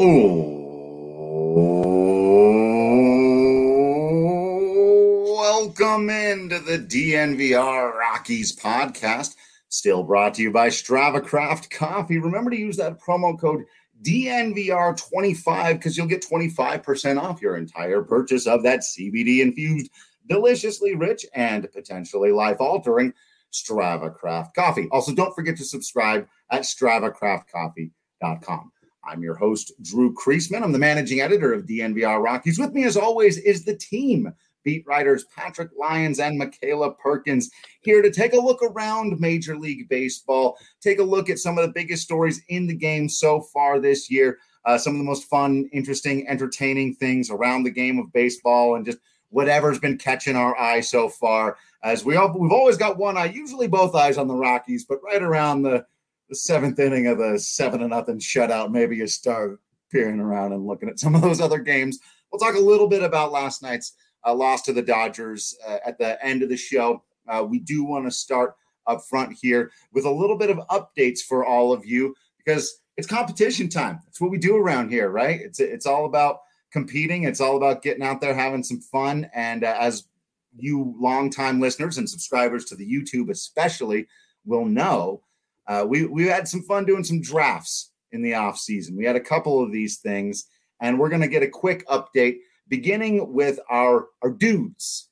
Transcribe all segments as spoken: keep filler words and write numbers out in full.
Oh, welcome into the D N V R Rockies podcast, still brought to you by Strava Craft Coffee. Remember to use that promo code D N V R twenty-five because you'll get twenty-five percent off your entire purchase of that C B D-infused, deliciously rich, and potentially life-altering Strava Craft Coffee. Also, don't forget to subscribe at strava craft coffee dot com. I'm your host, Drew Creasman. I'm the managing editor of D N V R Rockies. With me, as always, is the team, beat writers Patrick Lyons and Michaela Perkins, here to take a look around Major League Baseball, take a look at some of the biggest stories in the game so far this year, uh, some of the most fun, interesting, entertaining things around the game of baseball, and just whatever's been catching our eye so far. As we all, we've always got one eye, usually both eyes on the Rockies, but right around the the seventh inning of the seven to nothing shutout, maybe you start peering around and looking at some of those other games. We'll talk a little bit about last night's uh, loss to the Dodgers uh, at the end of the show. Uh, we do want to start up front here with a little bit of updates for all of you because it's competition time. That's what we do around here, right? It's it's all about competing. It's all about getting out there, having some fun. And uh, as you longtime listeners and subscribers to the YouTube especially will know, Uh, we we had some fun doing some drafts in the off season. We had a couple of these things, and we're going to get a quick update beginning with our our dudes.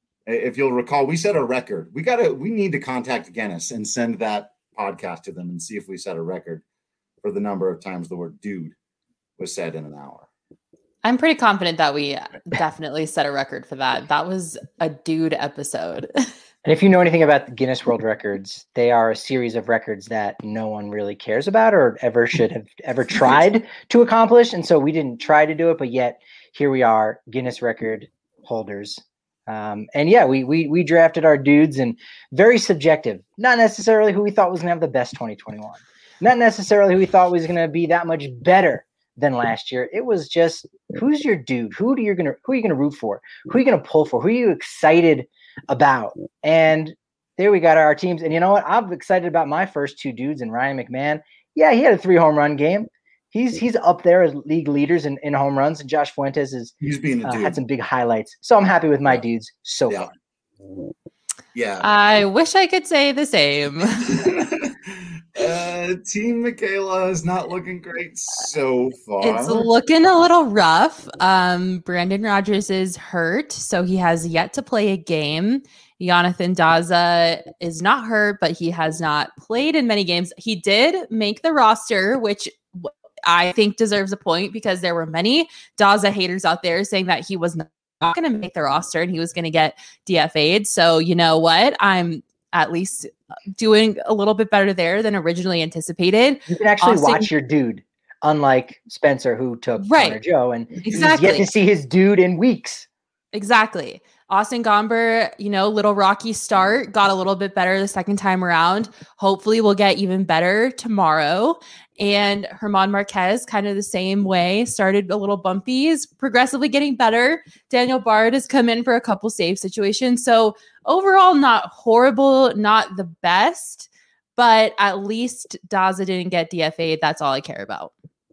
If you'll recall, we set a record. We got to we need to contact Guinness and send that podcast to them and see if we set a record for the number of times the word dude was said in an hour. I'm pretty confident that we definitely set a record for that. That was a dude episode. And if you know anything about the Guinness World Records, they are a series of records that no one really cares about or ever should have ever tried to accomplish. And so we didn't try to do it, but yet here we are, Guinness record holders. Um, and yeah, we we we drafted our dudes, and very subjective, not necessarily who we thought was going to have the best twenty twenty-one, not necessarily who we thought was going to be that much better than last year. It was just, who's your dude? Who do you going to who are you going to root for? Who are you going to pull for? Who are you excited about? And there we got our teams. And you know what? I'm excited about my first two dudes, and Ryan McMahon. Yeah, he had a three home run game. He's he's up there as league leaders in, in home runs. And Josh Fuentes is he's being a uh, dude. had some big highlights. So I'm happy with my yeah. dudes so yeah. far. Yeah. I wish I could say the same. uh, Team Michaela is not looking great so far. It's looking a little rough. Um, Brandon Rogers is hurt, so he has yet to play a game. Jonathan Daza is not hurt, but he has not played in many games. He did make the roster, which I think deserves a point because there were many Daza haters out there saying that he was not going to make the roster and he was going to get D F A'd. So you know what? I'm at least doing a little bit better there than originally anticipated. You can actually Austin, watch your dude, unlike Spencer, who took right. Connor Joe, and exactly. he's yet to see his dude in weeks. Exactly. Austin Gomber, you know, little rocky start, got a little bit better the second time around. Hopefully we'll get even better tomorrow. And Herman Marquez, kind of the same way, started a little bumpy, is progressively getting better. Daniel Bard has come in for a couple save situations. So overall, not horrible, not the best, but at least Daza didn't get D F A'd. That's all I care about.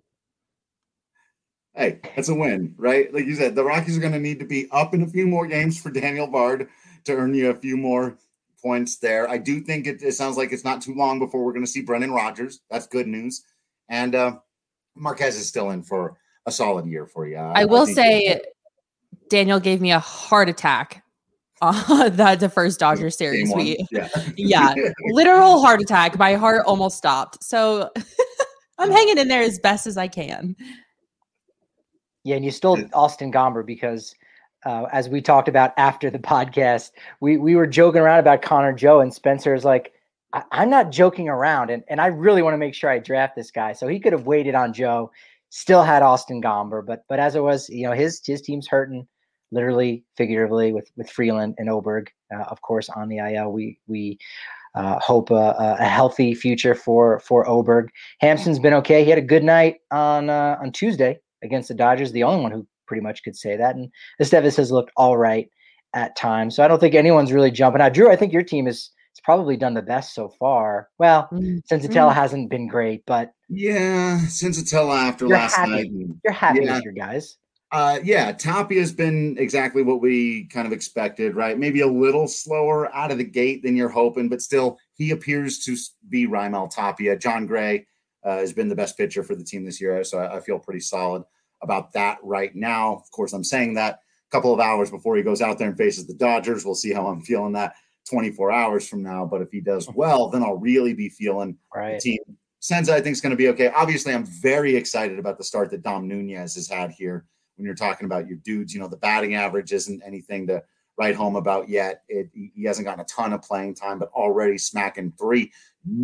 Hey, that's a win, right? Like you said, the Rockies are going to need to be up in a few more games for Daniel Bard to earn you a few more points there. I do think it, it sounds like it's not too long before we're going to see Brendan Rodgers. That's good news. And uh, Marquez is still in for a solid year for you. I, I will I say Daniel gave me a heart attack on the, the first Dodgers series. We, yeah. yeah, literal heart attack. My heart almost stopped. So I'm hanging in there as best as I can. Yeah, and you stole Austin Gomber because, uh, as we talked about after the podcast, we we were joking around about Connor Joe, and Spencer is like, I, I'm not joking around, and, and I really want to make sure I draft this guy. So he could have waited on Joe, still had Austin Gomber, but but as it was, you know, his his team's hurting, literally, figuratively, with with Freeland and Oberg, uh, of course, on the I L. We we uh, hope a, a healthy future for for Oberg. Hampson's been okay. He had a good night on uh, on Tuesday against the Dodgers, the only one who pretty much could say that. And Estevez has looked all right at times. So I don't think anyone's really jumping out. Drew, I think your team is it's probably done the best so far. Well, Mm-hmm. Senzatella hasn't been great, but yeah, Senzatella after you're last happy. night. You're happy yeah. with your guys. Uh, yeah, Tapia has been exactly what we kind of expected, right? Maybe a little slower out of the gate than you're hoping, but still, he appears to be Raimel Tapia. John Gray uh, has been the best pitcher for the team this year, so I, I feel pretty solid about that right now. Of course, I'm saying that a couple of hours before he goes out there and faces the Dodgers. We'll see how I'm feeling that twenty-four hours from now, but if he does well, then I'll really be feeling right. the team. Senza, I think, is going to be okay. Obviously, I'm very excited about the start that Dom Nunez has had here. When you're talking about your dudes, you know, the batting average isn't anything to write home about yet. It, he hasn't gotten a ton of playing time, but already smacking three,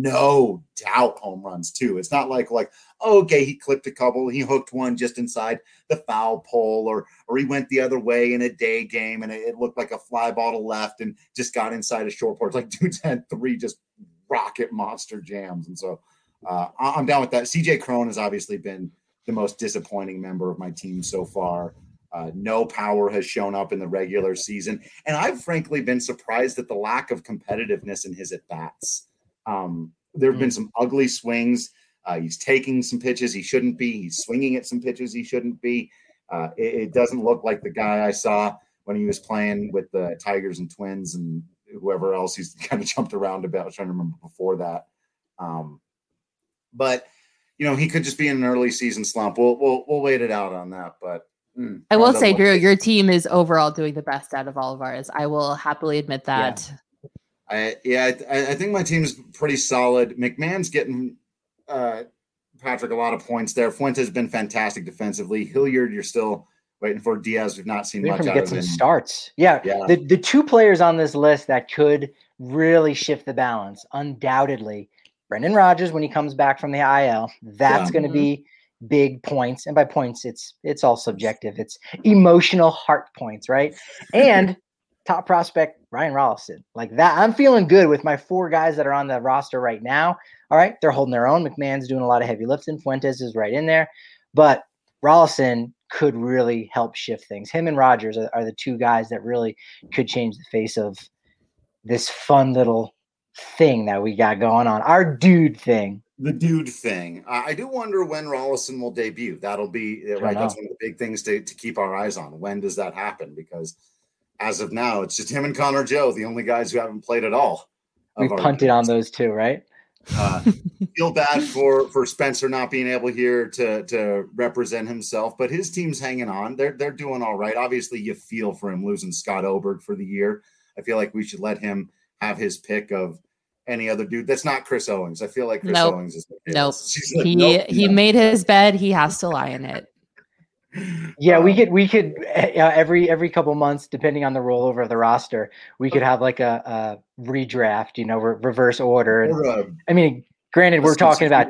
no doubt, home runs too. It's not like, like, oh, okay, he clipped a couple, he hooked one just inside the foul pole, or or he went the other way in a day game and it, it looked like a fly ball to left and just got inside a short porch. Like, dude's had three just rocket monster jams. And so uh, I'm down with that. C J Cron has obviously been the most disappointing member of my team so far. Uh, no power has shown up in the regular season. And I've frankly been surprised at the lack of competitiveness in his at-bats. Um, there have mm-hmm. been some ugly swings. Uh, he's taking some pitches he shouldn't be. He's swinging at some pitches he shouldn't be. Uh, it, it doesn't look like the guy I saw when he was playing with the Tigers and Twins and whoever else he's kind of jumped around about. I was trying to remember before that. Um, but you know, he could just be in an early season slump. We'll we'll we'll wait it out on that. But mm, I will say, Drew, your team is overall doing the best out of all of ours. I will happily admit that. Yeah, I yeah, I, I think my team's pretty solid. McMahon's getting uh, Patrick a lot of points there. Fuentes has been fantastic defensively. Hilliard, you're still waiting for. Diaz, we've not seen much out get of some him. Starts. Yeah, yeah. The the two players on this list that could really shift the balance, undoubtedly. Brendan Rodgers, when he comes back from the I L, that's yeah. going to be big points. And by points, it's it's all subjective. It's emotional heart points, right? And top prospect, Ryan Rollison. Like that, I'm feeling good with my four guys that are on the roster right now. All right, they're holding their own. McMahon's doing a lot of heavy lifting. Fuentes is right in there. But Rollison could really help shift things. Him and Rodgers are, are the two guys that really could change the face of this fun little thing that we got going on, our dude thing. The dude thing. Uh, I do wonder when Rollison will debut. That'll be right. That's one of the big things to, to keep our eyes on. When does that happen? Because as of now, it's just him and Connor Joe, the only guys who haven't played at all. We punted dudes. on those two, right? Uh, feel bad for for Spencer not being able here to to represent himself, but his team's hanging on. They're they're doing all right. Obviously, you feel for him losing Scott Oberg for the year. I feel like we should let him have his pick of any other dude that's not Chris Owings. I feel like Chris nope. Owings is nope. Like, he nope, he no. made his bed. He has to lie in it. Yeah, um, we could we could uh, every every couple months, depending on the rollover of the roster, we could have like a, a redraft, you know, re- reverse order. And, uh, I mean, granted, we're talking about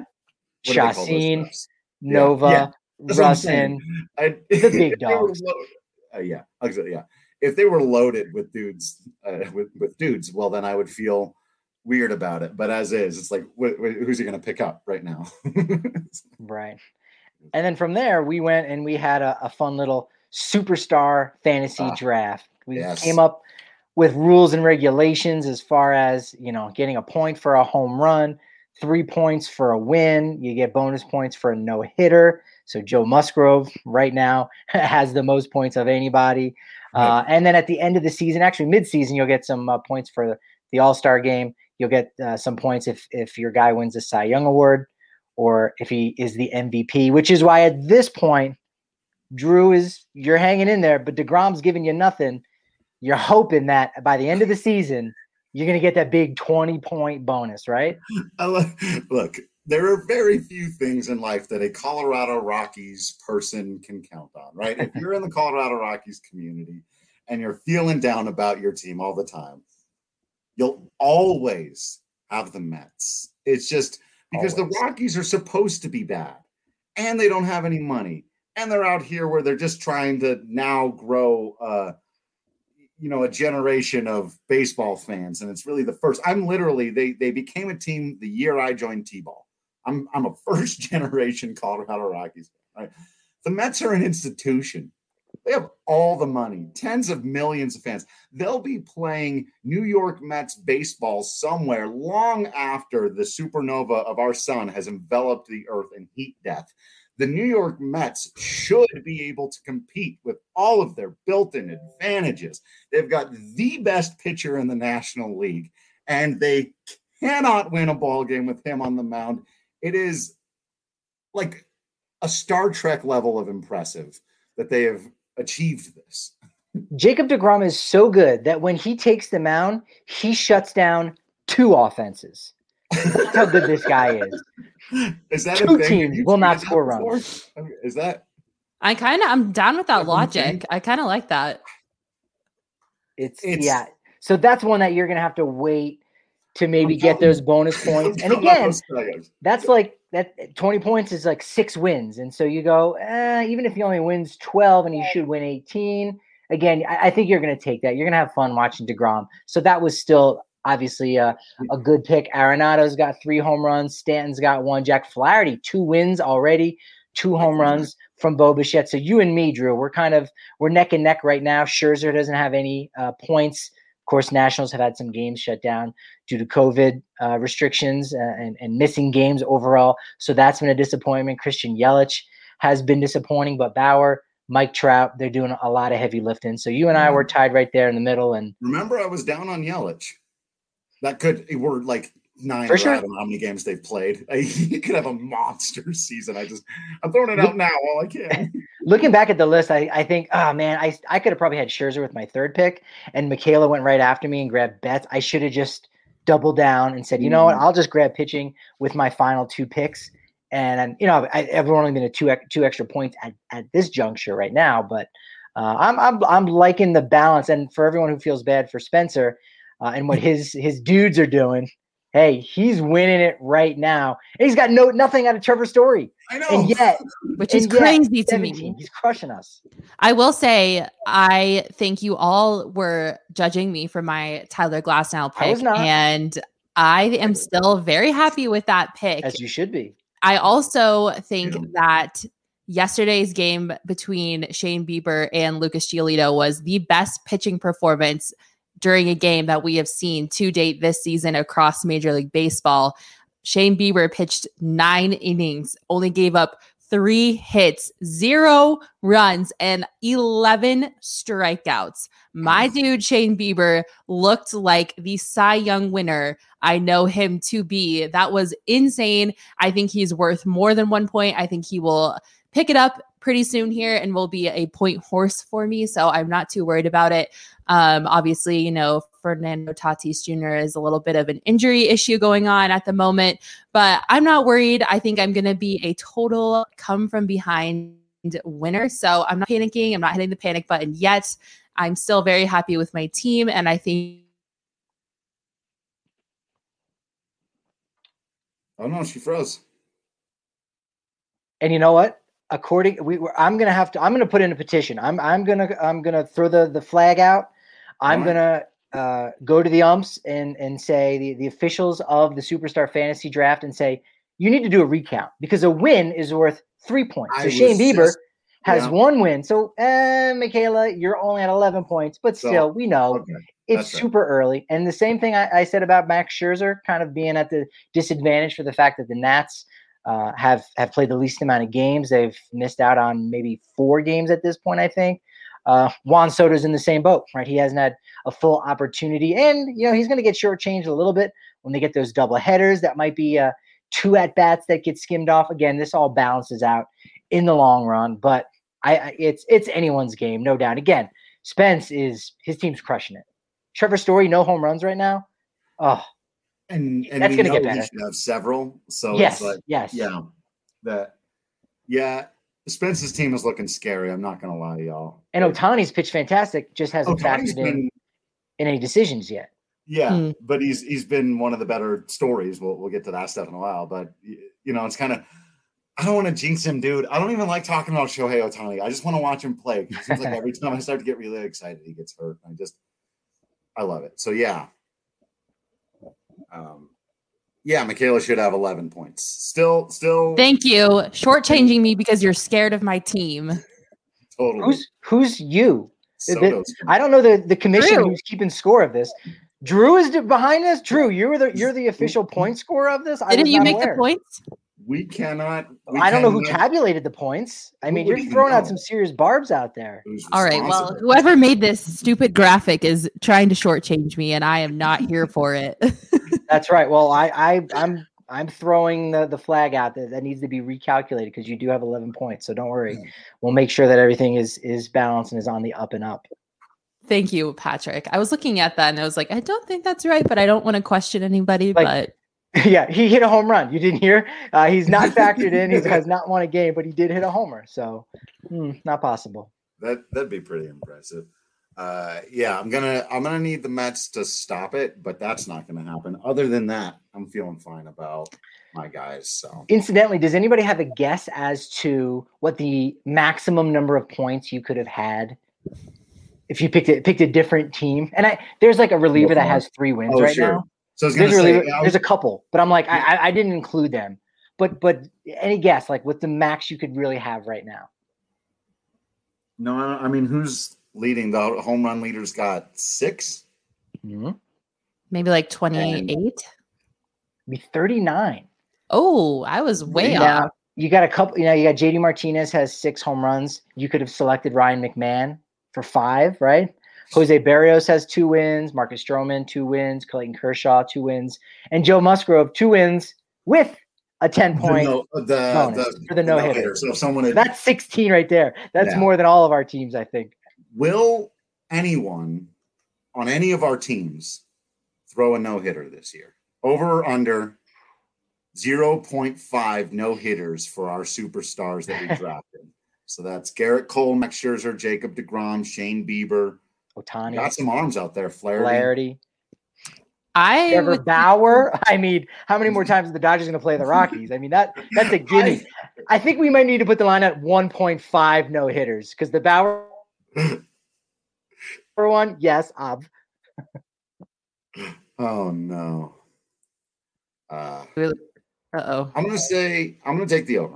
Chacin, Nova, yeah. Yeah. Russin, I, the big dogs. Uh, yeah, exactly. Yeah. If they were loaded with dudes, uh, with, with dudes, well, then I would feel weird about it. But as is, it's like, wh- wh- who's he going to pick up right now? Right. And then from there, we went and we had a, a fun little superstar fantasy ah, draft. We yes. came up with rules and regulations as far as, you know, getting a point for a home run, three points for a win. You get bonus points for a no-hitter. So Joe Musgrove right now has the most points of anybody. Uh, and then at the end of the season, actually mid-season, you'll get some uh, points for the, the All-Star game. You'll get uh, some points if if your guy wins the Cy Young Award or if he is the M V P, which is why at this point, Drew is you're hanging in there, but DeGrom's giving you nothing. You're hoping that by the end of the season, you're going to get that big twenty-point bonus, right? I look, look, there are very few things in life that a Colorado Rockies person can count on, right? If you're in the Colorado Rockies community and you're feeling down about your team all the time, you'll always have the Mets. It's just because always. The Rockies are supposed to be bad and they don't have any money. And they're out here where they're just trying to now grow, uh, you know, a generation of baseball fans. And it's really the first. I'm literally, they they became a team the year I joined T-ball. I'm I'm a first generation Colorado Rockies fan, right? The Mets are an institution. They have all the money, tens of millions of fans. They'll be playing New York Mets baseball somewhere long after the supernova of our sun has enveloped the earth in heat death. The New York Mets should be able to compete with all of their built-in advantages. They've got the best pitcher in the National League, and they cannot win a ball game with him on the mound. It is like a Star Trek level of impressive that they have achieved this. Jacob deGrom is so good that when he takes the mound, he shuts down two offenses. That's how good this guy is. Is that two a thing? teams will not score runs? Is that? I kind of I'm down with that That's logic. insane. I kind of like that. It's, It's- yeah. So that's one that you're gonna have to wait to maybe I'm get counting- those bonus points. I'm And counting up again, those strikeouts. that's like that twenty points is like six wins. And so you go, eh, even if he only wins twelve and he should win eighteen. Again, I, I think you're going to take that. You're going to have fun watching DeGrom. So that was still obviously a, a good pick. Arenado's got three home runs. Stanton's got one. Jack Flaherty, two wins already, two home runs from Bo Bichette. So you and me, Drew, we're kind of, we're neck and neck right now. Scherzer doesn't have any uh, points. Of course, Nationals have had some games shut down due to COVID uh, restrictions uh, and, and missing games overall. So that's been a disappointment. Christian Yelich has been disappointing, but Bauer, Mike Trout, they're doing a lot of heavy lifting. So you and I were tied right there in the middle. And Remember, I was down on Yelich. That could, we're like nine For or sure. I don't know how many games they've played. He could have a monster season. I just, I'm throwing it out now while I can. looking back at the list, I, I think, oh man, I I could have probably had Scherzer with my third pick, and Michaela went right after me and grabbed Betts. I should have just doubled down and said, you know what, I'll just grab pitching with my final two picks. And, you know, I, I've only been at two, two extra points at, at this juncture right now, but uh, I'm, I'm, I'm liking the balance. And for everyone who feels bad for Spencer uh, and what his, his dudes are doing, hey, he's winning it right now. And he's got no, nothing out of Trevor Story. I know. And yet, Which is and yet, crazy to seventeen, me. he's crushing us. I will say, I think you all were judging me for my Tyler Glasnow I was pick, not. and I am still very happy with that pick. As you should be. I also think Yeah. that yesterday's game between Shane Bieber and Lucas Giolito was the best pitching performance during a game that we have seen to date this season across Major League Baseball. Shane Bieber pitched nine innings, only gave up three hits, zero runs, and eleven strikeouts. My dude, Shane Bieber, looked like the Cy Young winner I know him to be. That was insane. I think he's worth more than one point. I think he will pick it up pretty soon here and will be a point horse for me. So I'm not too worried about it. Um, obviously, you know, Fernando Tatis Junior is a little bit of an injury issue going on at the moment, but I'm not worried. I think I'm going to be a total come from behind winner. So I'm not panicking. I'm not hitting the panic button yet. I'm still very happy with my team. And I think Oh no, she froze. And you know what? According, we, we're, I'm gonna have to. I'm gonna put in a petition. I'm I'm gonna I'm gonna throw the the flag out. I'm All gonna uh, go to the umps and and say the the officials of the Superstar Fantasy Draft and say you need to do a recount because a win is worth three points. I So Shane was Bieber just- has yeah. one win. So, uh, Michaela, you're only at eleven points, but So, still, we know. Okay. It's That's right. super early. And the same thing I, I said about Max Scherzer kind of being at the disadvantage for the fact that the Nats uh, have, have played the least amount of games. They've missed out on maybe four games at this point, I think. Uh, Juan Soto's in the same boat, right? He hasn't had a full opportunity. And, you know, he's going to get shortchanged a little bit when they get those double headers. That might be uh, two at-bats that get skimmed off. Again, this all balances out in the long run. But I, I it's it's anyone's game, no doubt. Again, Spence is – his team's crushing it. Trevor Story, no home runs right now. Oh, And and That's we gonna know get he better. should have several. So yes, it's like, yes. yeah, that, yeah. Spence's team is looking scary. I'm not gonna lie to y'all. And Otani's pitched fantastic, just hasn't Ohtani's factored in, been, in any decisions yet. yeah, Hmm. but he's he's been one of the better stories. We'll we'll get to that stuff in a while. But you know, it's kind of. I don't want to jinx him, dude. I don't even like talking about Shohei Ohtani. I just want to watch him play. It seems like every time I start to get really excited, he gets hurt. I just, I love it. So yeah, um, yeah, Michaela should have eleven points. Still, still. thank you. Shortchanging me because you're scared of my team. Totally. Who's who's you? Soto's I don't know the, the commission Drew. who's keeping score of this. Drew is behind this. Drew, you're the you're the official point scorer of this. I Didn't was you not make aware. the points? We cannot. We I don't know who cannot- tabulated the points. I mean, Who would you're even throwing out know? some serious barbs out there. who's All right. Well, responsible. whoever made this stupid graphic is trying to shortchange me, and I am not here for it. That's right. Well, I, I I'm I'm throwing the, the flag out there that needs to be recalculated because you do have eleven points. So don't worry. We'll make sure that everything is is balanced and is on the up and up. Thank you, Patrick. I was looking at that and I was like, I don't think that's right, but I don't want to question anybody. Like- but Yeah, he hit a home run. You didn't hear? Uh, he's not factored in. He has not won a game, but he did hit a homer. So hmm, not possible. That that'd be pretty impressive. Uh, yeah, I'm gonna I'm gonna need the Mets to stop it, but that's not gonna happen. Other than that, I'm feeling fine about my guys. So Incidentally, does anybody have a guess as to what the maximum number of points you could have had if you picked it picked a different team? And I there's like a reliever that has three wins Oh, right sure. now. so I was gonna There's a, say, reliever, I was- there's a couple, but I'm like I, I I didn't include them. But but any guess like what the max you could really have right now? no, I mean, who's leading? The home run leader's got six. Mm-hmm. maybe like twenty-eight. Be thirty-nine. Oh, I was way Now, off. you got a couple, you know, you got J D Martinez has six home runs. You could have selected Ryan McMahon for five, right? Jose Barrios has two wins. Marcus Stroman, two wins. Clayton Kershaw, two wins. And Joe Musgrove, two wins with a ten The point. no, the, bonus the, for the no-hitter. So if someone had, That's sixteen right there. That's Yeah. more than all of our teams, I think. will anyone on any of our teams throw a no hitter this year? Over or under zero point five no hitters for our superstars that we drafted. So that's Garrett Cole, Max Scherzer, Jacob DeGrom, Shane Bieber. Otani, Got some arms out there. Flaherty. Flaherty, I Trevor would, Bauer. I mean, how many more times are the Dodgers going to play the Rockies? I mean, that that's a gimme. I- I think we might need to put the line at one point five no hitters because the Bauer for one, yes, ob. Oh no. Uh, uh-oh. I'm gonna say I'm gonna take the over.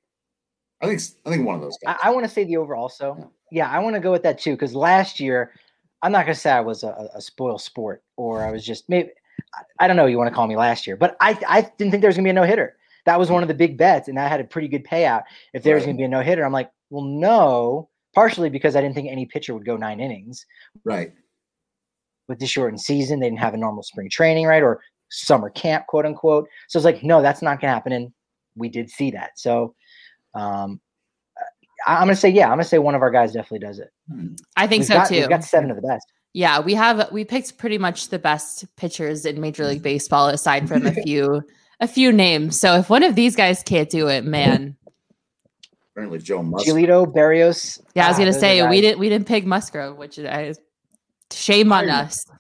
I think I think one of those guys. I, I want to say the over also. Yeah, I want to go with that too because last year, I'm not going to say I was a, a spoiled sport or I was just maybe I, I don't know what you want to call me last year, but I I didn't think there was going to be a no hitter. That was one of the big bets, and I had a pretty good payout if there was Right. going to be a no hitter. I'm like, well, no, partially because I didn't think any pitcher would go nine innings. Right. With the shortened season, they didn't have a normal spring training, right? Or summer camp, quote unquote. So it's like, no, that's not going to happen. And we did see that. So um, I, I'm going to say, yeah, I'm going to say one of our guys definitely does it. I think We've so got, too. We've got seven of the best. Yeah, we have we picked pretty much the best pitchers in Major League Baseball aside from a few a few names. So if one of these guys can't do it, man. Apparently Joe Musgrove. Giolito, Barrios. Yeah, I was ah, gonna those are say we guys. didn't we didn't pick Musgrove, which I shame on I- us.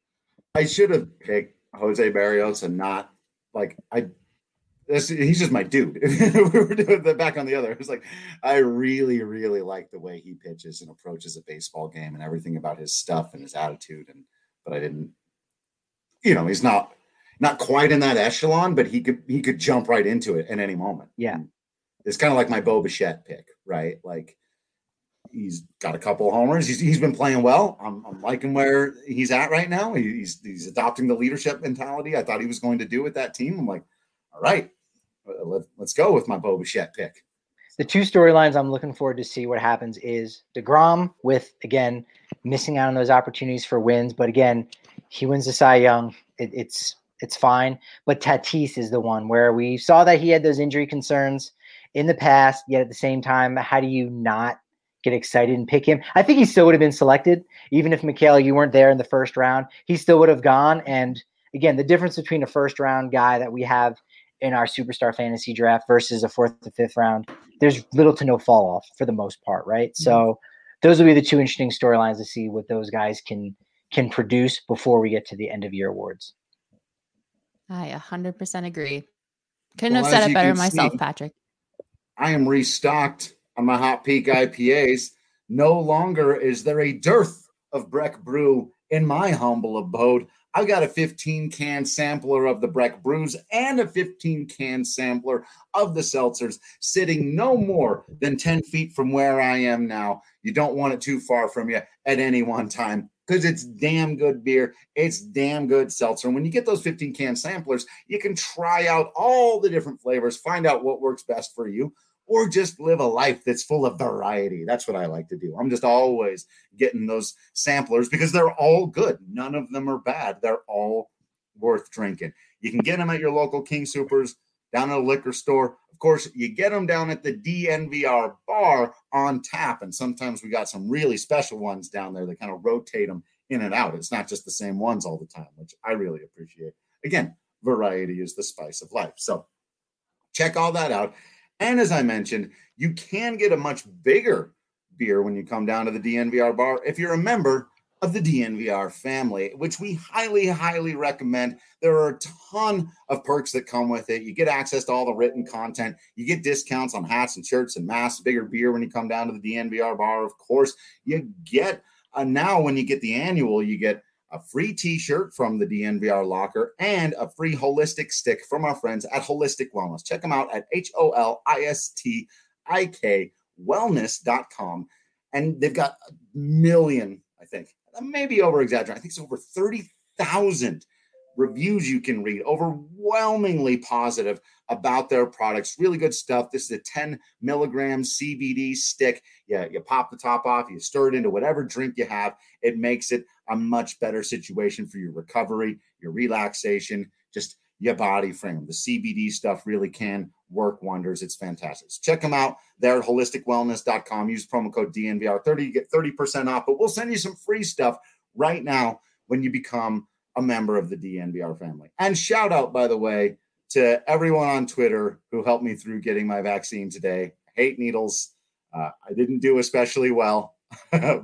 I should have picked Jose Barrios and not like I. This, he's just my dude. we were doing that back on the other. It was like I really, really like the way he pitches and approaches a baseball game and everything about his stuff and his attitude. And but I didn't, you know, he's not not quite in that echelon, but he could he could jump right into it at any moment. Yeah. And it's kind of like my Bo Bichette pick, right? Like he's got a couple of homers. He's, he's been playing well. I'm, I'm liking where he's at right now. He's he's adopting the leadership mentality I thought he was going to do with that team. I'm like, all right, let, let's go with my Bo Bichette pick. The two storylines I'm looking forward to see what happens is DeGrom with, again, missing out on those opportunities for wins. But again, he wins the Cy Young. It, it's it's fine. But Tatis is the one where we saw that he had those injury concerns in the past, yet at the same time, how do you not get excited and pick him? I think he still would have been selected. Even if, Mikhail, you weren't there in the first round, he still would have gone. And again, the difference between a first round guy that we have in our superstar fantasy draft versus a fourth to fifth round, there's little to no fall off for the most part, right? Mm-hmm. So those will be the two interesting storylines to see what those guys can can produce before we get to the end of year awards. I one hundred percent agree. Couldn't Well, have said as it you better can myself, see, Patrick. I am restocked on my Hot Peak I P As. No longer is there a dearth of Breck Brew in my humble abode, I've got a fifteen can sampler of the Breck Brews and a fifteen can sampler of the seltzers sitting no more than ten feet from where I am now. You don't want it too far from you at any one time because it's damn good beer. It's damn good seltzer. And when you get those fifteen can samplers, you can try out all the different flavors, find out what works best for you, or just live a life that's full of variety. That's what I like to do. I'm just always getting those samplers because they're all good. None of them are bad. They're all worth drinking. You can get them at your local King Soopers, down at a liquor store. Of course, you get them down at the D N V R bar on tap. And sometimes we got some really special ones down there that kind of rotate them in and out. It's not just the same ones all the time, which I really appreciate. Again, variety is the spice of life. So check all that out. And as I mentioned, you can get a much bigger beer when you come down to the D N V R bar if you're a member of the D N V R family, which we highly, highly recommend. There are a ton of perks that come with it. You get access to all the written content. You get discounts on hats and shirts and masks, bigger beer when you come down to the D N V R bar. Of course, you get uh, now when you get the annual, you get a free t-shirt from the D N V R locker and a free holistic stick from our friends at Holistic Wellness. Check them out at H O L I S T I K wellness dot com. And they've got a million, I think, maybe over exaggerating. I think it's over thirty thousand reviews you can read, overwhelmingly positive about their products. Really good stuff. This is a ten milligram C B D stick. Yeah, you pop the top off, you stir it into whatever drink you have. It makes it a much better situation for your recovery, your relaxation, just your body frame. The C B D stuff really can work wonders. It's fantastic. So check them out there at holistic wellness dot com. Use promo code D N V R thirty. You get thirty percent off, but we'll send you some free stuff right now when you become a member of the D N V R family. And shout out, by the way, to everyone on Twitter who helped me through getting my vaccine today. I hate needles. Uh, I didn't do especially well. uh,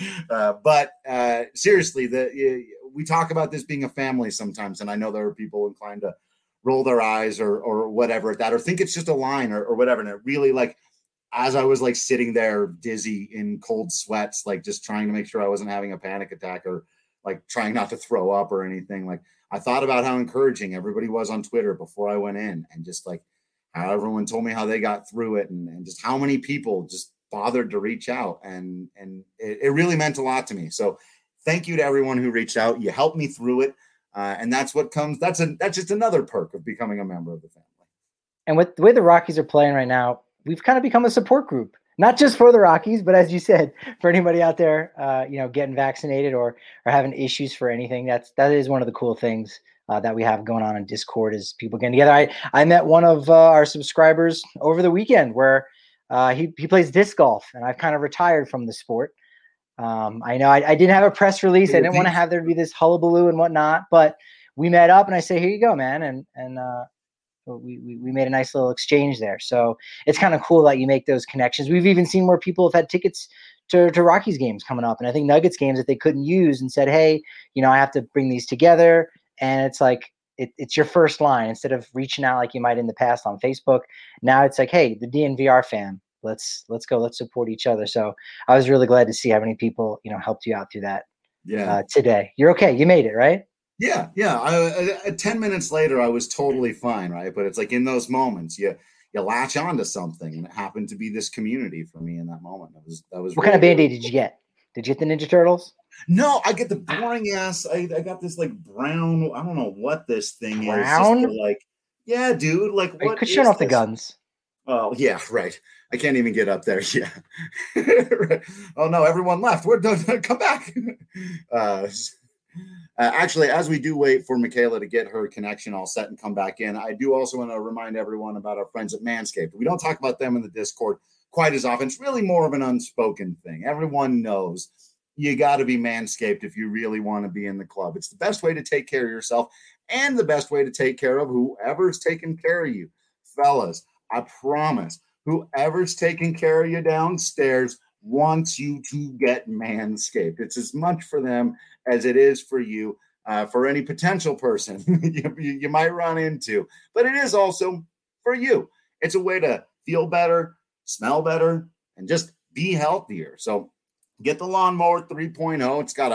but uh, seriously, the uh, we talk about this being a family sometimes, and I know there are people inclined to roll their eyes or or whatever at that, or think it's just a line or, or whatever. And it really, like, as I was like sitting there dizzy in cold sweats, like just trying to make sure I wasn't having a panic attack or like trying not to throw up or anything, like I thought about how encouraging everybody was on Twitter before I went in, and just like how everyone told me how they got through it, and, and just how many people just bothered to reach out. And, and it, it really meant a lot to me. So thank you to everyone who reached out. You helped me through it. Uh, and that's what comes. That's a, that's just another perk of becoming a member of the family. And with the way the Rockies are playing right now, we've kind of become a support group, not just for the Rockies, but as you said, for anybody out there, uh, you know, getting vaccinated or, or having issues for anything. That's, that is one of the cool things uh, that we have going on in Discord, is people getting together. I, I met one of uh, our subscribers over the weekend where uh, he, he plays disc golf, and I've kind of retired from the sport. Um, I know I, I didn't have a press release. I didn't want to have there be this hullabaloo and whatnot, but we met up and I say, here you go, man. And, and, uh, we, we, we made a nice little exchange there. So it's kind of cool that you make those connections. We've even seen more people have had tickets to, to Rockies games coming up, and I think Nuggets games that they couldn't use, and said, hey, you know, I have to bring these together. And it's like, it, it's your first line instead of reaching out like you might in the past on Facebook. Now it's like, hey, the D N V R fam, let's, let's go, let's support each other. So I was really glad to see how many people, you know, helped you out through that yeah. uh, today. You're okay. You made it, right? Yeah. Yeah. I, I, ten minutes later, I was totally fine. Right. But it's like in those moments, you, you latch onto something, and it happened to be this community for me in that moment. That was, that was, what really, kind of Band-Aid really did you get? Did you get the Ninja Turtles? No, I get the boring ass. I, I got this like brown. I don't know what this thing Brown? is. Just the, like, yeah, dude. Like, you what? Could shut off this? the guns. Oh yeah, right. I can't even get up there. Yeah. Right. Oh no, everyone left. We're done. Come back. Uh, uh, actually, as we do wait for Michaela to get her connection all set and come back in, I do also want to remind everyone about our friends at Manscaped. We don't talk about them in the Discord quite as often. It's really more of an unspoken thing. Everyone knows you got to be Manscaped if you really want to be in the club. It's the best way to take care of yourself, and the best way to take care of whoever's taking care of you. Fellas, I promise, whoever's taking care of you downstairs wants you to get Manscaped. It's as much for them as it is for you, uh, for any potential person you, you might run into. But it is also for you. It's a way to feel better, smell better, and just be healthier. So get the Lawnmower three point oh. It's got a,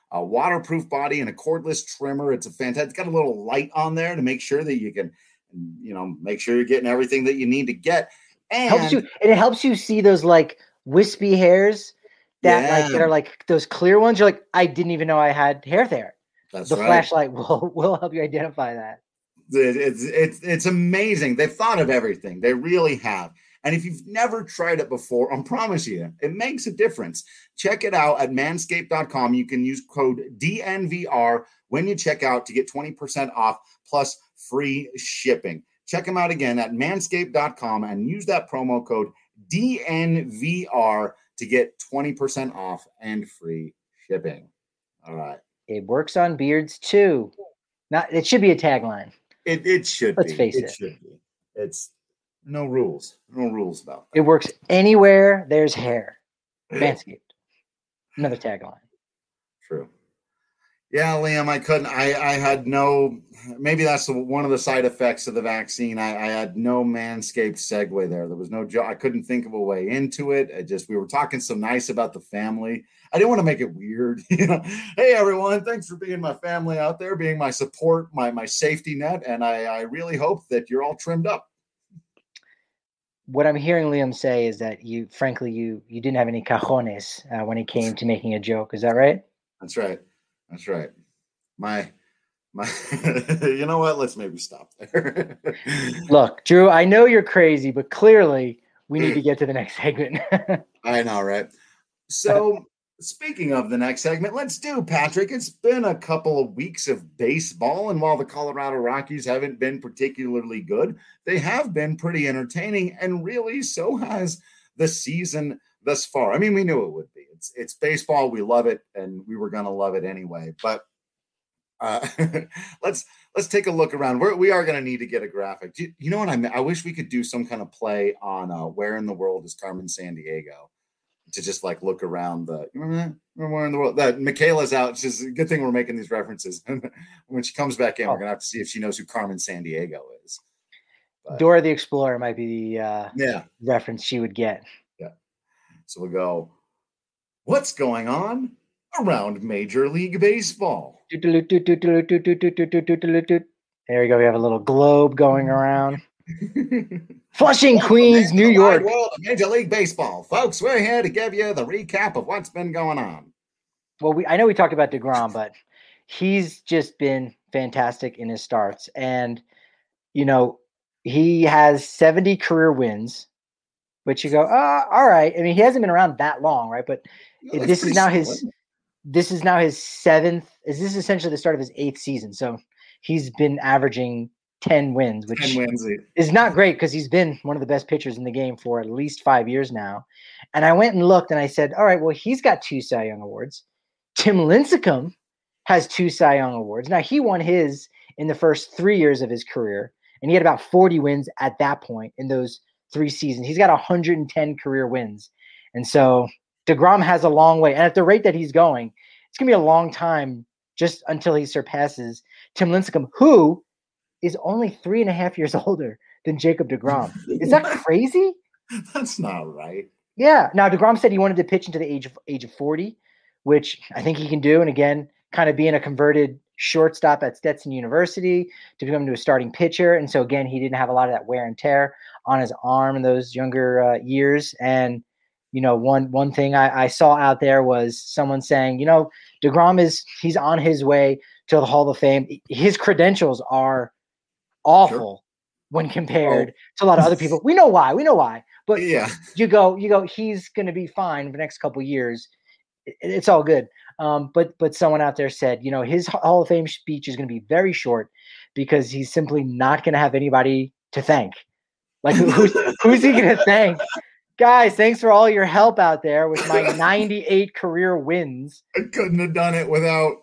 a waterproof body and a cordless trimmer. It's a fantastic, it's got a little light on there to make sure that you can, you know, make sure you're getting everything that you need to get. And helps you, and it helps you see those like wispy hairs that yeah, like that are like those clear ones. You're like, I didn't even know I had hair there. That's the right. flashlight will will help you identify that. It, it's it's it's amazing. They've thought of everything. They really have. And if you've never tried it before, I promise you, it makes a difference. Check it out at manscaped dot com. You can use code D N V R when you check out to get twenty percent off plus free shipping. Check them out again at manscaped dot com and use that promo code D N V R to get twenty percent off and free shipping. All right. It works on beards too. Not it should be a tagline. It it should Let's be. face it. it. should be. It's no rules. No rules about that. It works anywhere there's hair. Manscaped. Another tagline. True. Yeah, Liam, I couldn't. I, I had no. Maybe that's the, one of the side effects of the vaccine. I, I had no Manscaped segue there. There was no joke. I couldn't think of a way into it. I just we were talking so nice about the family. I didn't want to make it weird. You know, hey everyone, thanks for being my family out there, being my support, my my safety net, and I, I really hope that you're all trimmed up. What I'm hearing Liam say is that you, frankly, you you didn't have any cajones uh, when it came to making a joke. Is that right? That's right. That's right. My, my, you know what? Let's maybe stop there. Look, Drew, I know you're crazy, but clearly we need to get to the next segment. I know, right? So speaking of the next segment, let's do, Patrick. It's been a couple of weeks of baseball, and while the Colorado Rockies haven't been particularly good, they have been pretty entertaining, and really so has the season thus far. I mean, we knew it would be. It's it's baseball. We love it, and we were going to love it anyway. But uh, let's let's take a look around. We're, we are going to need to get a graphic. Do you, you know what I mean? I wish we could do some kind of play on uh, where in the world is Carmen Sandiego to just like look around the. You remember that? Remember where in the world that Michaela's out? It's just a good thing we're making these references. When she comes back in, oh. we're going to have to see if she knows who Carmen Sandiego is. But, Dora the Explorer might be the uh, yeah reference she would get. Yeah. So we'll go. What's going on around Major League Baseball? There we go. We have a little globe going around. Flushing, Queens, New York. World of Major League Baseball, folks. We're here to give you the recap of what's been going on. Well, we I know we talked about DeGrom, but he's just been fantastic in his starts, and you know he has seventy career wins. But you go, oh, all right. I mean, he hasn't been around that long, right? But no, this is now solid. his this is now his seventh. Is this essentially the start of his eighth season? So he's been averaging ten wins, which ten wins. is not great because he's been one of the best pitchers in the game for at least five years now. And I went and looked, and I said, all right, well, he's got two Cy Young awards. Tim Lincecum has two Cy Young awards. Now he won his in the first three years of his career, and he had about forty wins at that point in those three seasons. He's got one hundred ten career wins. And so DeGrom has a long way. And at the rate that he's going, it's going to be a long time just until he surpasses Tim Lincecum, who is only three and a half years older than Jacob DeGrom. Is that crazy? That's not right. Yeah. Now, DeGrom said he wanted to pitch into the age of age of forty, which I think he can do. And again, kind of being a converted shortstop at Stetson University to become to a starting pitcher. And so again, he didn't have a lot of that wear and tear on his arm in those younger uh, years. And, you know, one, one thing I, I saw out there was someone saying, you know, DeGrom is, he's on his way to the Hall of Fame. His credentials are awful sure. when compared oh. to a lot of other people. We know why, we know why, but yeah, you go, you go, he's going to be fine for the next couple of years. It, it's all good. Um, but but someone out there said, you know, his Hall of Fame speech is going to be very short because he's simply not going to have anybody to thank. Like, who's, who's he going to thank? Guys, thanks for all your help out there with my ninety-eight career wins. I couldn't have done it without.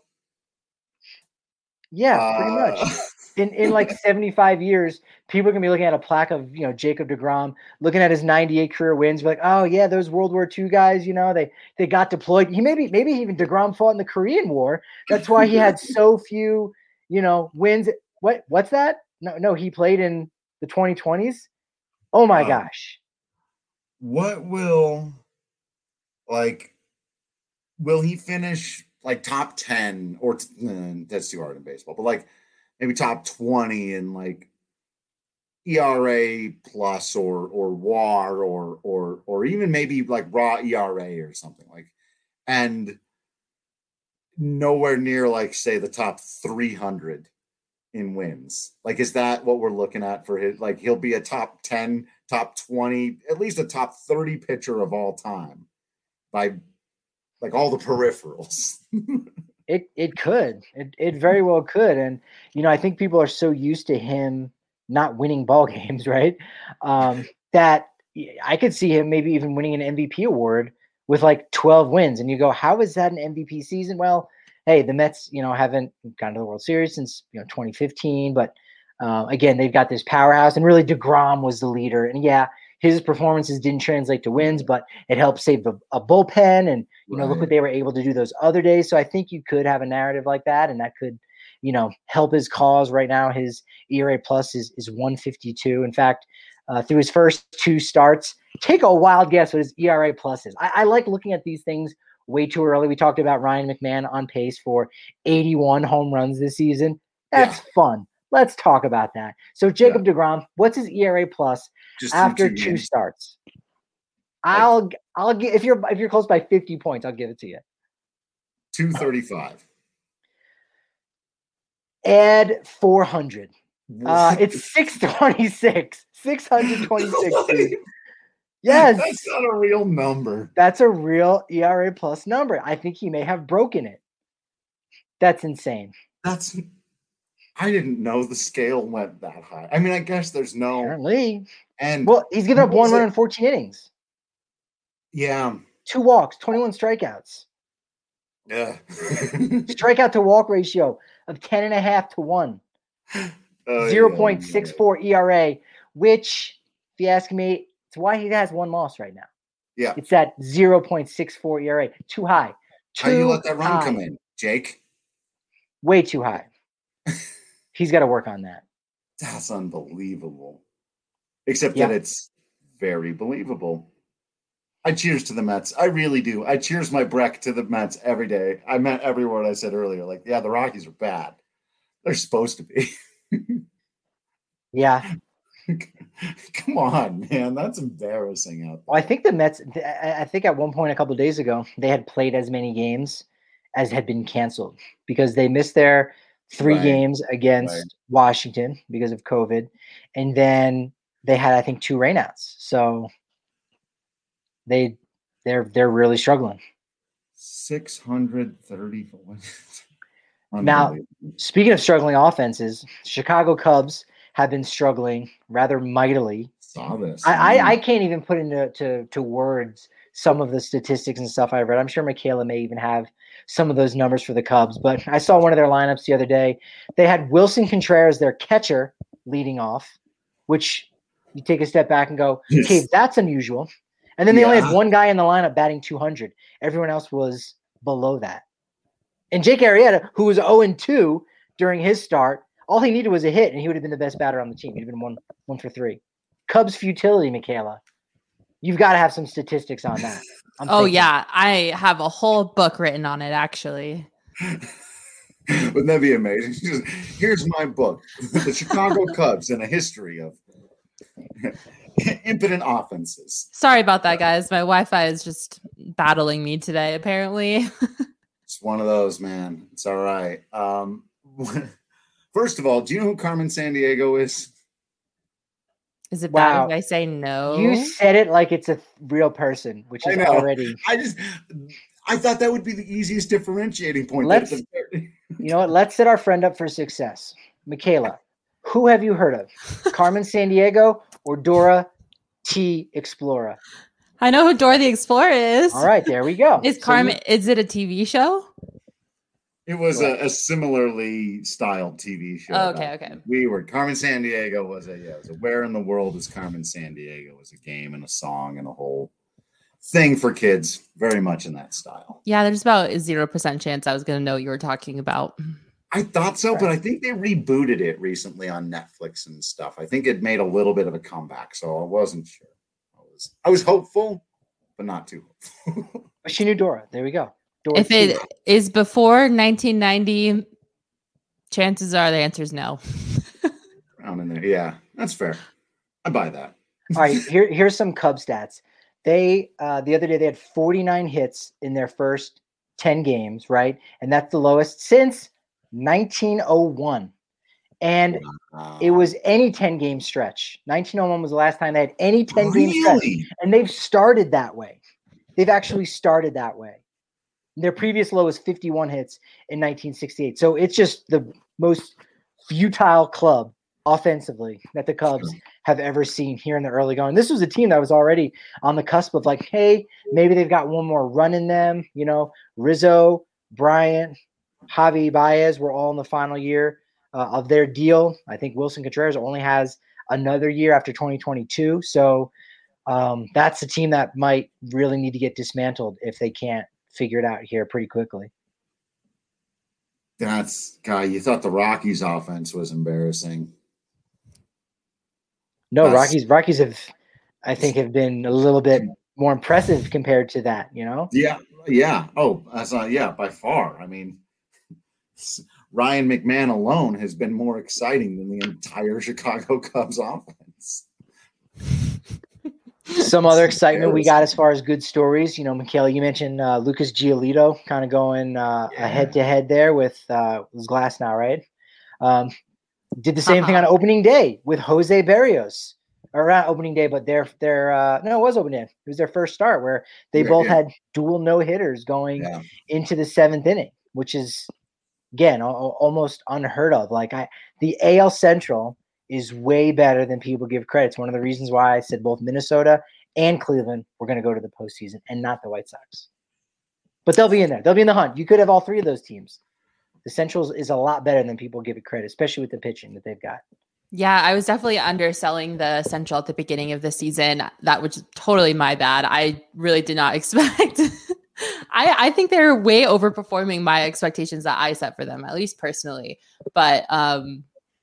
Yeah, uh... pretty much. In in like seventy-five years, people are going to be looking at a plaque of, you know, Jacob DeGrom, looking at his ninety-eight career wins, be like, oh, yeah, those World War Two guys, you know, they they got deployed. He maybe maybe even DeGrom fought in the Korean War. That's why he had so few, you know, wins. What What's that? No, no, he played in the twenty twenties. Oh, my um, gosh. What will, like, will he finish, like top ten or uh, that's too hard in baseball, but like maybe top twenty in like E R A plus or or W A R or or or even maybe like raw E R A or something like, and nowhere near like say the top three hundred in wins. Like, is that what we're looking at for his? Like, he'll be a top ten, top twenty, at least a top thirty pitcher of all time by like all the peripherals. It it could. It it very well could. And you know, I think people are so used to him not winning ball games, right? Um, that I could see him maybe even winning an M V P award with like twelve wins. And you go, how is that an M V P season? Well, hey, the Mets, you know, haven't gone to the World Series since, you know, twenty fifteen. But uh, again, they've got this powerhouse, and really DeGrom was the leader. And yeah, his performances didn't translate to wins, but it helped save a, a bullpen. And, you know, Right. look what they were able to do those other days. So I think you could have a narrative like that, and that could, you know, help his cause. Right now, his E R A plus is, is one fifty-two. In fact, uh, through his first two starts, take a wild guess what his E R A plus is. I, I like looking at these things way too early. We talked about Ryan McMahon on pace for eighty-one home runs this season. That's yeah. fun. Let's talk about that. So Jacob yeah. DeGrom, what's his E R A plus Just after two, two starts? Like, I'll I'll give if you're if you're close by fifty points, I'll give it to you. two thirty-five. Add four hundred. Uh, it's six twenty-six. six twenty-six. Really? Yes. That's not a real number. That's a real E R A plus number. I think he may have broken it. That's insane. That's I didn't know the scale went that high. I mean, I guess there's no Apparently. And well, he's given up one run in fourteen innings. Yeah. Two walks, twenty-one strikeouts. Yeah. Strikeout to walk ratio of ten and a half to one. Oh, zero point six four yeah. E R A, which, if you ask me, it's why he has one loss right now. Yeah. It's at zero point six four E R A. Too high. Too How you let that run high. come in, Jake? Way too high. He's got to work on that. That's unbelievable. Except yeah. that it's very believable. I cheers to the Mets. I really do. I cheers my Breck to the Mets every day. I meant every word I said earlier. Like, yeah, the Rockies are bad. They're supposed to be. Yeah. Come on, man. That's embarrassing out there. Well, I think the Mets, I think at one point a couple of days ago, they had played as many games as had been canceled because they missed their three right. games against right. Washington because of COVID. And then they had, I think, two rainouts. So they, they're, they're really struggling. six hundred thirty-four. Now, speaking of struggling offenses, Chicago Cubs have been struggling rather mightily. Saw this. I, I, I can't even put into to, to words some of the statistics and stuff I read. I'm sure Michaela may even have some of those numbers for the Cubs, but I saw one of their lineups the other day. They had Wilson Contreras, their catcher, leading off, which you take a step back and go, yes. okay, that's unusual. And then they yeah. only had one guy in the lineup batting two hundred. Everyone else was below that. And Jake Arrieta, who was oh and two during his start, all he needed was a hit, and he would have been the best batter on the team. He'd have been one, one for three. Cubs futility, Michaela. You've got to have some statistics on that. I'm oh, thinking. yeah. I have a whole book written on it, actually. Wouldn't that be amazing? Here's my book, The Chicago Cubs and a History of Impotent Offenses. Sorry about that, guys. My Wi-Fi is just battling me today, apparently. It's one of those, man. It's all right. Um, first of all, do you know who Carmen Sandiego is? Is it wow. bad if I say no? You said it like it's a real person, which is already. I just, I thought that would be the easiest differentiating point. Let's, you know what? Let's set our friend up for success. Michaela, who have you heard of? Carmen Sandiego or Dora T. Explorer? I know who Dora the Explorer is. All right, there we go. Is Carmen? So you, is it a T V show? It was a, a similarly styled T V show. Oh, okay, okay. We were Carmen Sandiego was a yeah, it was a Where in the World is Carmen Sandiego? It was a game and a song and a whole thing for kids, very much in that style. Yeah, there's about a zero percent chance I was going to know what you were talking about. I thought so, right. but I think they rebooted it recently on Netflix and stuff. I think it made a little bit of a comeback, so I wasn't sure. I was I was hopeful, but not too hopeful. But she knew Dora. There we go. If it is before nineteen ninety, chances are the answer is no. Around in there. Yeah, that's fair. I buy that. All right, here, here's some Cub stats. They uh, the other day they had forty-nine hits in their first ten games, right? And that's the lowest since nineteen oh one. And wow. It was any ten-game stretch. nineteen oh one was the last time they had any ten-game really? stretch. And they've started that way. They've actually started that way. Their previous low was fifty-one hits in nineteen sixty-eight. So it's just the most futile club offensively that the Cubs have ever seen here in the early going. This was a team that was already on the cusp of like, hey, maybe they've got one more run in them. You know, Rizzo, Bryant, Javi Baez were all in the final year uh, of their deal. I think Wilson Contreras only has another year after twenty twenty-two. So um, that's a team that might really need to get dismantled if they can't figure it out here pretty quickly. That's guy. You thought the Rockies offense was embarrassing. No, That's, Rockies. Rockies have, I think, have been a little bit more impressive compared to that. You know. Yeah. Yeah. Oh, that's not. Yeah, by far. I mean, Ryan McMahon alone has been more exciting than the entire Chicago Cubs offense. Some other excitement we got as far as good stories. You know, Michaela, you mentioned uh, Lucas Giolito kind of going uh, yeah. head to head there with uh, Glass now, right? Um, did the same uh-huh. thing on opening day with Jose Berrios, or not opening day, but their their uh, no, it was opening day. It was their first start where they yeah, both yeah. had dual no hitters going yeah. into the seventh inning, which is again a- almost unheard of. Like I, the A L Central is way better than people give credit. It's one of the reasons why I said both Minnesota and Cleveland were going to go to the postseason and not the White Sox. But they'll be in there. They'll be in the hunt. You could have all three of those teams. The Central is a lot better than people give it credit, especially with the pitching that they've got. Yeah, I was definitely underselling the Central at the beginning of the season. That was totally my bad. I really did not expect. I, I think they're way overperforming my expectations that I set for them, at least personally. But um,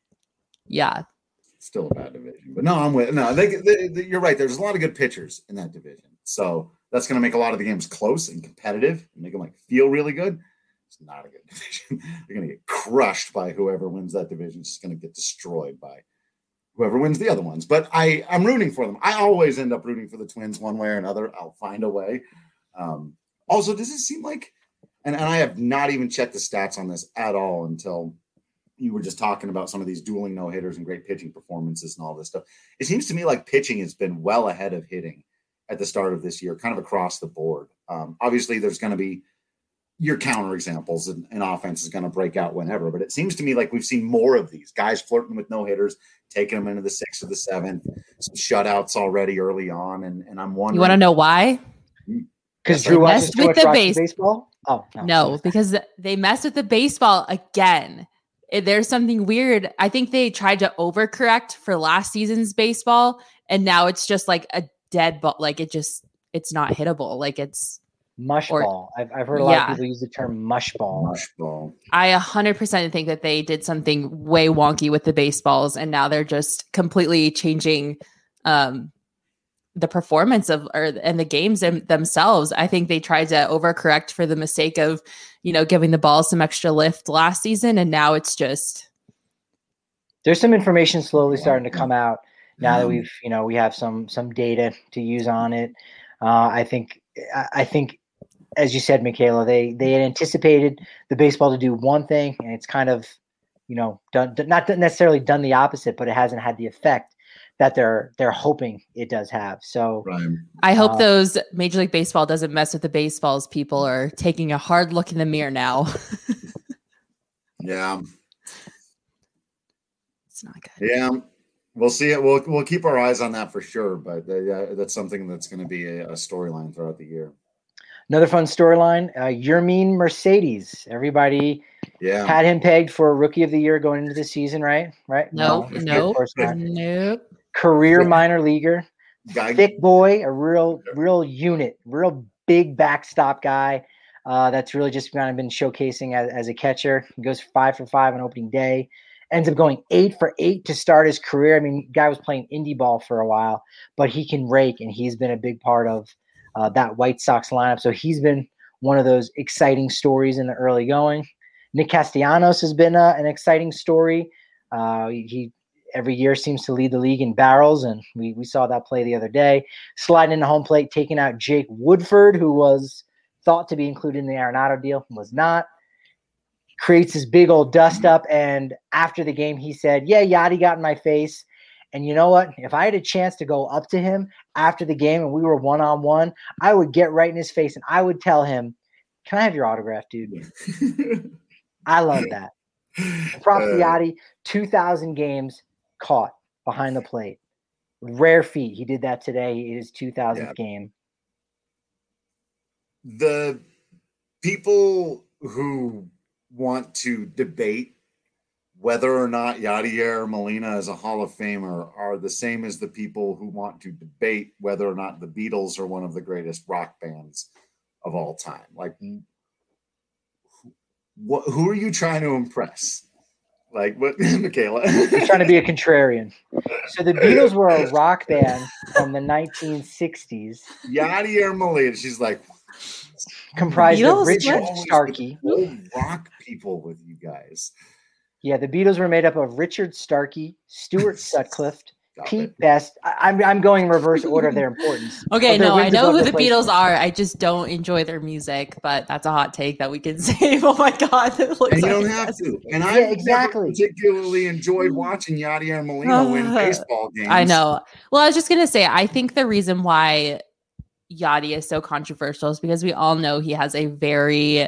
yeah. Still a bad division, but no, I'm with no. They, they, they, you're right. There's a lot of good pitchers in that division, so that's going to make a lot of the games close and competitive, and make them like feel really good. It's not a good division. They're going to get crushed by whoever wins that division. It's just going to get destroyed by whoever wins the other ones. But I, I'm rooting for them. I always end up rooting for the Twins one way or another. I'll find a way. Um, also, does it seem like, and, and I have not even checked the stats on this at all until you were just talking about some of these dueling no-hitters and great pitching performances and all this stuff. It seems to me like pitching has been well ahead of hitting at the start of this year, kind of across the board. Um, obviously, there's going to be your counter examples, and, and offense is going to break out whenever. But it seems to me like we've seen more of these guys flirting with no-hitters, taking them into the sixth or the seventh, some shutouts already early on. And, and I'm wondering. You want to know why? Because Drew watches too much Rocky baseball? Oh, no. No, because they messed with the baseball again. There's something weird. I think they tried to overcorrect for last season's baseball, and now it's just like a dead ball. Like it just, it's not hittable. Like it's mush or, ball. I've, I've heard a yeah. lot of people use the term mush ball. Mush ball. I one hundred percent think that they did something way wonky with the baseballs, and now they're just completely changing um, the performance of or and the games them, themselves. I think they tried to overcorrect for the mistake of, you know, giving the ball some extra lift last season, and now it's just there's some information slowly starting to come out now that we've, you know, we have some some data to use on it. Uh, I think I think as you said, Michaela, they they had anticipated the baseball to do one thing, and it's kind of, you know, done not necessarily done the opposite, but it hasn't had the effect that they're they're hoping it does have. So right. I hope uh, those Major League Baseball doesn't mess with the baseballs. People are taking a hard look in the mirror now. Yeah, it's not good. Yeah, we'll see it. We'll we'll keep our eyes on that for sure. But uh, yeah, that's something that's going to be a, a storyline throughout the year. Another fun storyline: uh, Yermin Mercedes. Everybody yeah. had him pegged for Rookie of the Year going into the season, right? Right? No, no, no. Nope. Career minor leaguer, guy. Thick boy, a real, real unit, real big backstop guy. Uh, that's really just kind of been showcasing as, as a catcher. He goes five for five on opening day, ends up going eight for eight to start his career. I mean, guy was playing indie ball for a while, but he can rake, and he's been a big part of uh, that White Sox lineup. So he's been one of those exciting stories in the early going. Nick Castellanos has been uh, an exciting story. Uh, he every year seems to lead the league in barrels, and we we saw that play the other day. Sliding into home plate, taking out Jake Woodford, who was thought to be included in the Arenado deal, was not. Creates this big old dust up, and after the game, he said, yeah, Yadi got in my face. And you know what? If I had a chance to go up to him after the game and we were one-on-one, I would get right in his face and I would tell him, can I have your autograph, dude? I love that. Props to Yadi, two thousand games caught behind the plate. Rare feat. He did that today. It is two thousandth yeah. game. The people who want to debate whether or not Yadier Molina is a Hall of Famer are the same as the people who want to debate whether or not the Beatles are one of the greatest rock bands of all time. Like, what? Who are you trying to impress? Like, what, Michaela? You're trying to be a contrarian. So the Beatles were a rock band from the nineteen sixties. Yadier Molina. She's like, comprised Beatles? of Richard Starkey. Old rock people with you guys. Yeah, the Beatles were made up of Richard Starkey, Stuart Sutcliffe, Pete it. Best. I, I'm I'm going in reverse order of their importance. Okay, no, I know who the Beatles are. I just don't enjoy their music, but that's a hot take that we can save. Oh my god, it looks and you like don't have to. And I yeah, exactly. particularly enjoyed watching Yadier Molina win baseball games. I know. Well, I was just gonna say, I think the reason why Yadi is so controversial is because we all know he has a very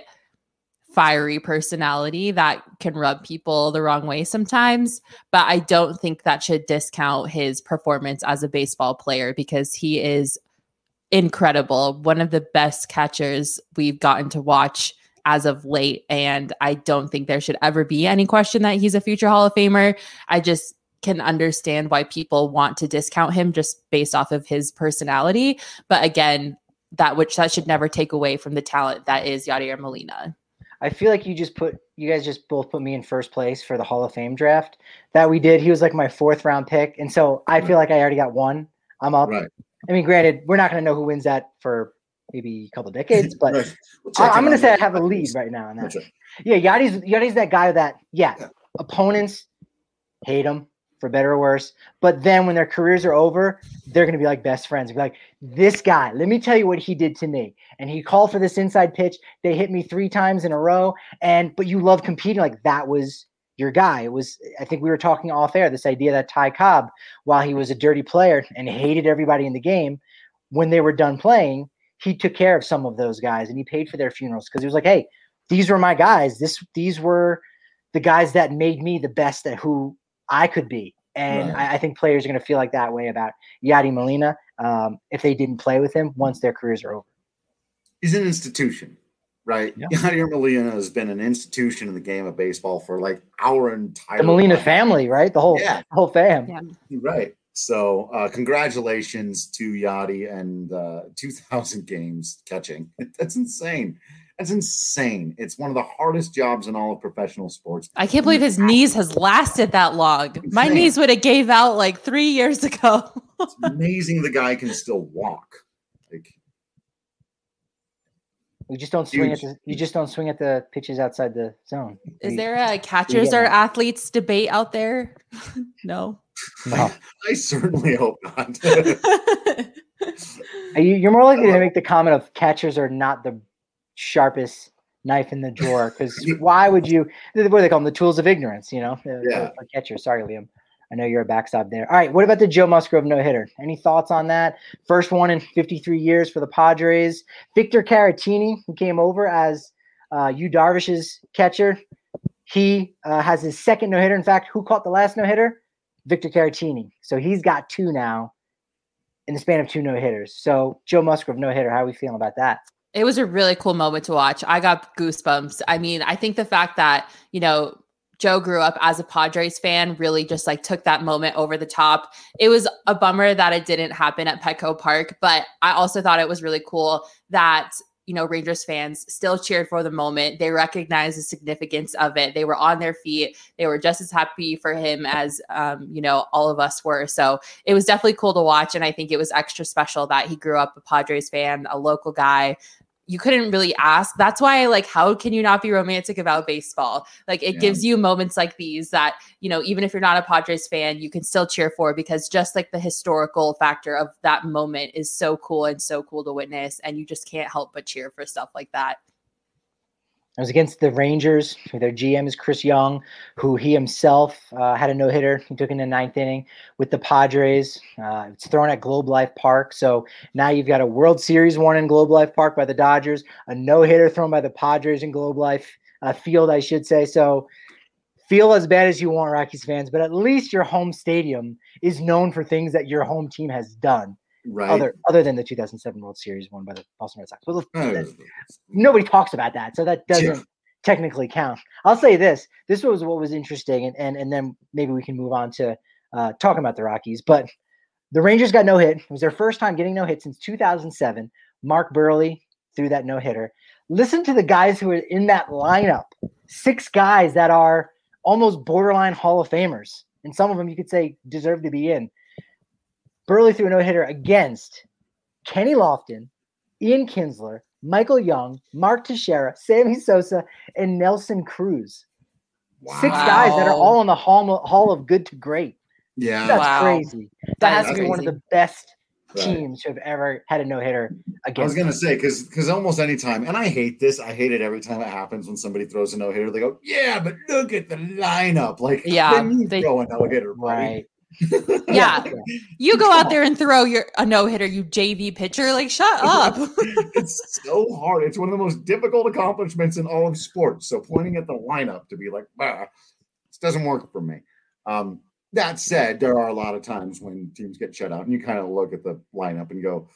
fiery personality that can rub people the wrong way sometimes, but I don't think that should discount his performance as a baseball player because he is incredible, one of the best catchers we've gotten to watch as of late, and I don't think there should ever be any question that he's a future Hall of Famer. I just can understand why people want to discount him just based off of his personality, but again, that which that should never take away from the talent that is Yadier Molina. I feel like you just put you guys just both put me in first place for the Hall of Fame draft that we did. He was like my fourth round pick, and so I feel like I already got one. I'm up. Right. I mean, granted, we're not going to know who wins that for maybe a couple of decades, but right. we'll I, I'm going to say I have a lead right now in that. Right. Yeah, Yadi's Yadi's that guy that yeah, yeah, opponents hate him for better or worse, but then when their careers are over, they're going to be like best friends. Be like, this guy, let me tell you what he did to me. And he called for this inside pitch. They hit me three times in a row. And, but you love competing. Like that was your guy. It was, I think we were talking off air, this idea that Ty Cobb, while he was a dirty player and hated everybody in the game, when they were done playing, he took care of some of those guys and he paid for their funerals. Cause he was like, hey, these were my guys. This, these were the guys that made me the best at who I could be. And right. I, I think players are going to feel like that way about Yadi Molina um, if they didn't play with him once their careers are over. He's an institution, right? Yeah. Yadier Molina has been an institution in the game of baseball for like our entire The Molina life. family, right? The whole, yeah. the whole fam. Yeah. Right. So uh, congratulations to Yadi and uh, two thousand games catching. That's insane. That's insane. It's one of the hardest jobs in all of professional sports. I can't believe his knees has lasted that long. My knees would have gave out like three years ago. It's amazing the guy can still walk. Like, you just don't swing huge. at the you just don't swing at the pitches outside the zone. Is you, there a catchers or athletes debate out there? No. No. I certainly hope not. You're more likely to make the comment of catchers are not the sharpest knife in the drawer, because why would you, what do they call them, the tools of ignorance, you know? Yeah. For catcher. Sorry, Liam. I know you're a backstop there. All right, what about the Joe Musgrove no-hitter? Any thoughts on that? First one in fifty-three years for the Padres. Victor Caratini, who came over as uh, Yu Darvish's catcher, he uh, has his second no-hitter. In fact, who caught the last no-hitter? Victor Caratini. So he's got two now in the span of two no-hitters. So Joe Musgrove no-hitter, how are we feeling about that? It was a really cool moment to watch. I got goosebumps. I mean, I think the fact that, you know, Joe grew up as a Padres fan really just like took that moment over the top. It was a bummer that it didn't happen at Petco Park, but I also thought it was really cool that, you know, Rangers fans still cheered for the moment. They recognized the significance of it. They were on their feet. They were just as happy for him as, um, you know, all of us were. So it was definitely cool to watch. And I think it was extra special that he grew up a Padres fan, a local guy. you couldn't really ask. That's why, like, how can you not be romantic about baseball? Like, it Yeah. gives you moments like these that, you know, even if you're not a Padres fan, you can still cheer for, because just like the historical factor of that moment is so cool and so cool to witness. And you just can't help but cheer for stuff like that. It was against the Rangers. Their G M is Chris Young, who he himself uh, had a no-hitter. He took in the ninth inning with the Padres. Uh, it's thrown at Globe Life Park. So now you've got a World Series won in Globe Life Park by the Dodgers, a no-hitter thrown by the Padres in Globe Life uh, Field, I should say. So feel as bad as you want, Rockies fans, but at least your home stadium is known for things that your home team has done. Right. Other other than the two thousand seven World Series won by the Boston Red Sox. But let's, Uh, that, nobody talks about that, so that doesn't Yeah. technically count. I'll say this. This was what was interesting, and, and, and then maybe we can move on to uh, talking about the Rockies. But the Rangers got no hit. It was their first time getting no hit since two thousand seven. Mark Burley threw that no-hitter. Listen to the guys who are in that lineup. Six guys that are almost borderline Hall of Famers. And some of them you could say deserve to be in. Burley threw a no-hitter against Kenny Lofton, Ian Kinsler, Michael Young, Mark Teixeira, Sammy Sosa, and Nelson Cruz. Wow. Six guys that are all in the hall, hall of good to great. Yeah. That's Wow. crazy. That, That has is to be one of crazy. the best Right. teams to have ever had a no-hitter I was against. gonna say because because almost any time, and I hate this. I hate it every time it happens when somebody throws a no hitter. They go, "Yeah, but look at the lineup." Like, Yeah, then you they- throw a no hitter, Right. Yeah. You go out there and throw your a no-hitter, you J V pitcher. Like, shut up. It's so hard. It's one of the most difficult accomplishments in all of sports. So pointing at the lineup to be like, bah, this doesn't work for me. Um, that said, there are a lot of times when teams get shut out, and you kind of look at the lineup and go,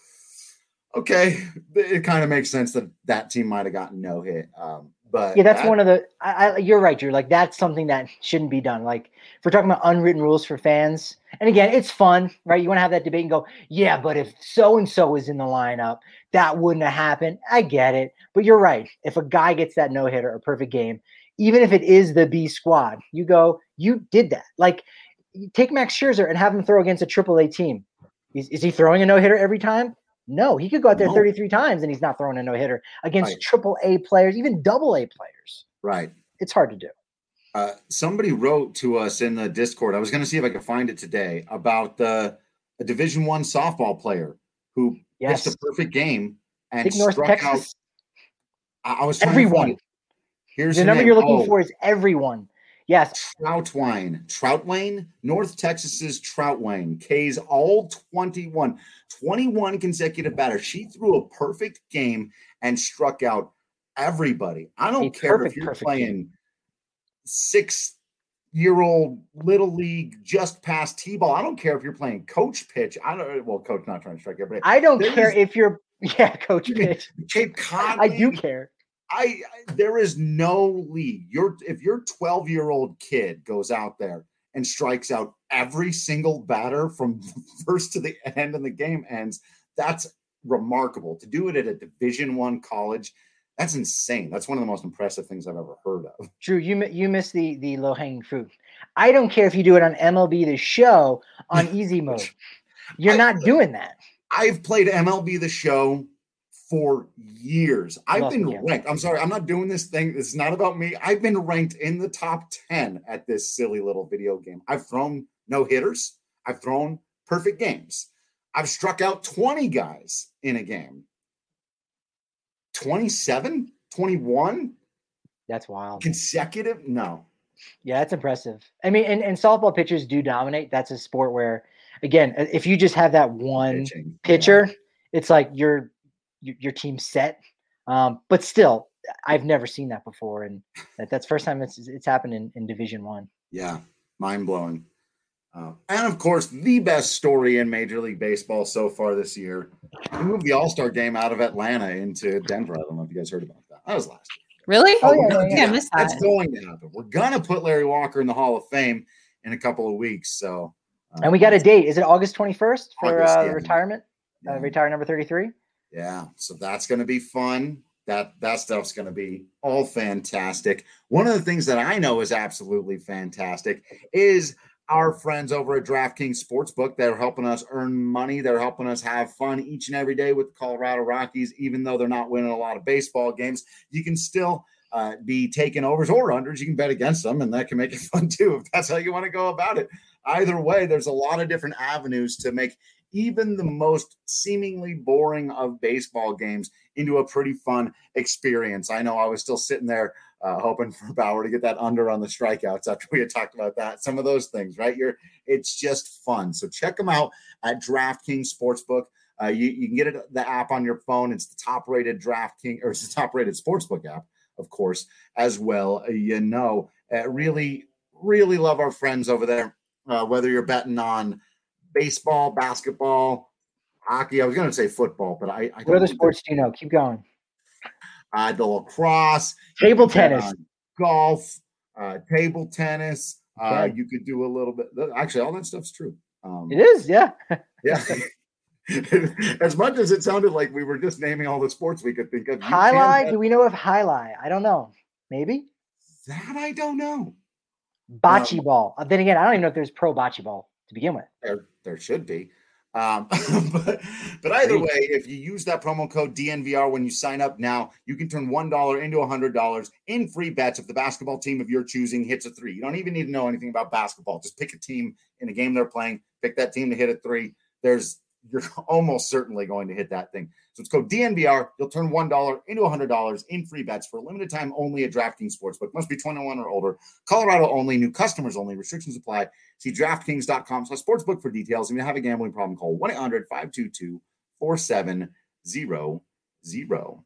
okay, it kind of makes sense that that team might have gotten no hit. Um, but Yeah, that's that- one of the. I, I, you're right, Drew. Like, that's something that shouldn't be done. Like, if we're talking about unwritten rules for fans, and again, it's fun, right? You want to have that debate and go, yeah, but if so and so was in the lineup, that wouldn't have happened. I get it, but you're right. If a guy gets that no hitter, a perfect game, even if it is the B squad, you go, you did that. Like, you take Max Scherzer and have him throw against a triple A team. Is, is he throwing a no hitter every time? No, he could go out there No. thirty-three times and he's not throwing a no hitter against Right. triple A players, even double A players. right. It's hard to do. Uh, somebody wrote to us in the Discord. I was going to see if I could find it today about the a Division One softball player who Yes. pitched a perfect game I and think North struck Texas, out. I, I was trying to everyone. find it. Here's The her number name. you're looking Oh, for is everyone. Yes. Troutwine. Troutwine, North Texas's Troutwine. K's all twenty-one. twenty-one consecutive batters. She threw a perfect game and struck out everybody. I don't A care perfect, if you're perfect playing game. six-year-old little league just past T-ball. I don't care if you're playing coach pitch. I don't. Well, coach not trying to strike everybody. I don't There care is- if you're, yeah, Coach Pitch. Cape Cod. I do League, care. I, I there is no league. Your if your twelve year old kid goes out there and strikes out every single batter from first to the end and the game ends, that's remarkable. To do it at a Division One college, that's insane. That's one of the most impressive things I've ever heard of. Drew, you mi- you missed the the low hanging fruit. I don't care if you do it on M L B The Show on easy mode. You're I- not doing that. I've played M L B The Show for years. I've lost been me, Ken. ranked. I'm sorry, I'm not doing this thing. This is not about me. I've been ranked in the top ten at this silly little video game. I've thrown no hitters. I've thrown perfect games. I've struck out twenty guys in a game. twenty-seven, twenty-one That's wild. consecutive? No. Yeah, that's impressive. I mean, and, and softball pitchers do dominate. That's a sport where, again, if you just have that one Pitching. pitcher, it's like your your, your team's set. Um, but still, I've never seen that before, and that, that's the first time it's it's happened in, in Division One. Yeah, mind blowing. Uh, and of course, the best story in Major League Baseball so far this year. We moved the All Star game out of Atlanta into Denver. I don't know if you guys heard about that. That was last year. Really? Oh, yeah, we're yeah, gonna yeah. do I that. missed That's that. going to happen. We're gonna put Larry Walker in the Hall of Fame in a couple of weeks. So, uh, And we got a date. Is it August twenty-first for August, uh, yeah. retirement? yeah. Uh, retire number thirty-three? Yeah, so that's going to be fun. That that stuff's going to be all fantastic. One of the things that I know is absolutely fantastic is our friends over at DraftKings Sportsbook. They're helping us earn money. They're helping us have fun each and every day with the Colorado Rockies. Even though they're not winning a lot of baseball games, you can still uh, be taking overs or unders. You can bet against them, and that can make it fun too, if that's how you want to go about it. Either way, there's a lot of different avenues to make even the most seemingly boring of baseball games into a pretty fun experience. I know I was still sitting there uh, hoping for Bauer to get that under on the strikeouts after we had talked about that. Some of those things, right? You're, it's just fun. So check them out at DraftKings Sportsbook. Uh, you, you can get it, the app on your phone. It's the top-rated DraftKings, or it's the top-rated Sportsbook app, of course, as well. Uh, you know, uh, really, really love our friends over there. Uh, whether you're betting on baseball, basketball, hockey. I was going to say football, but I, I what other sports do you know? Keep going. Uh, the lacrosse, table tennis, uh, golf, uh, table tennis. Okay. Uh, you could do a little bit. Actually, all that stuff's true. Um, it is, yeah, yeah. As much as it sounded like we were just naming all the sports we could think of. Highlight? Do we know of highlight? I don't know. Maybe that I don't know. Bocce um, ball. Then again, I don't even know if there's pro bocce ball to begin with. There, there should be. Um, but, but either way, if you use that promo code D N V R when you sign up now, you can turn one dollar into one hundred dollars in free bets if the basketball team of your choosing hits a three. You don't even need to know anything about basketball. Just pick a team in a game they're playing, pick that team to hit a three. There's You're almost certainly going to hit that thing. So it's code D N V R. You'll turn one dollar into one hundred dollars in free bets for a limited time only at DraftKings Sportsbook. Must be twenty-one or older. Colorado only. New customers only. Restrictions apply. See DraftKings.com slash sportsbook for details. If you have a gambling problem, call one eight hundred five two two four seven zero zero.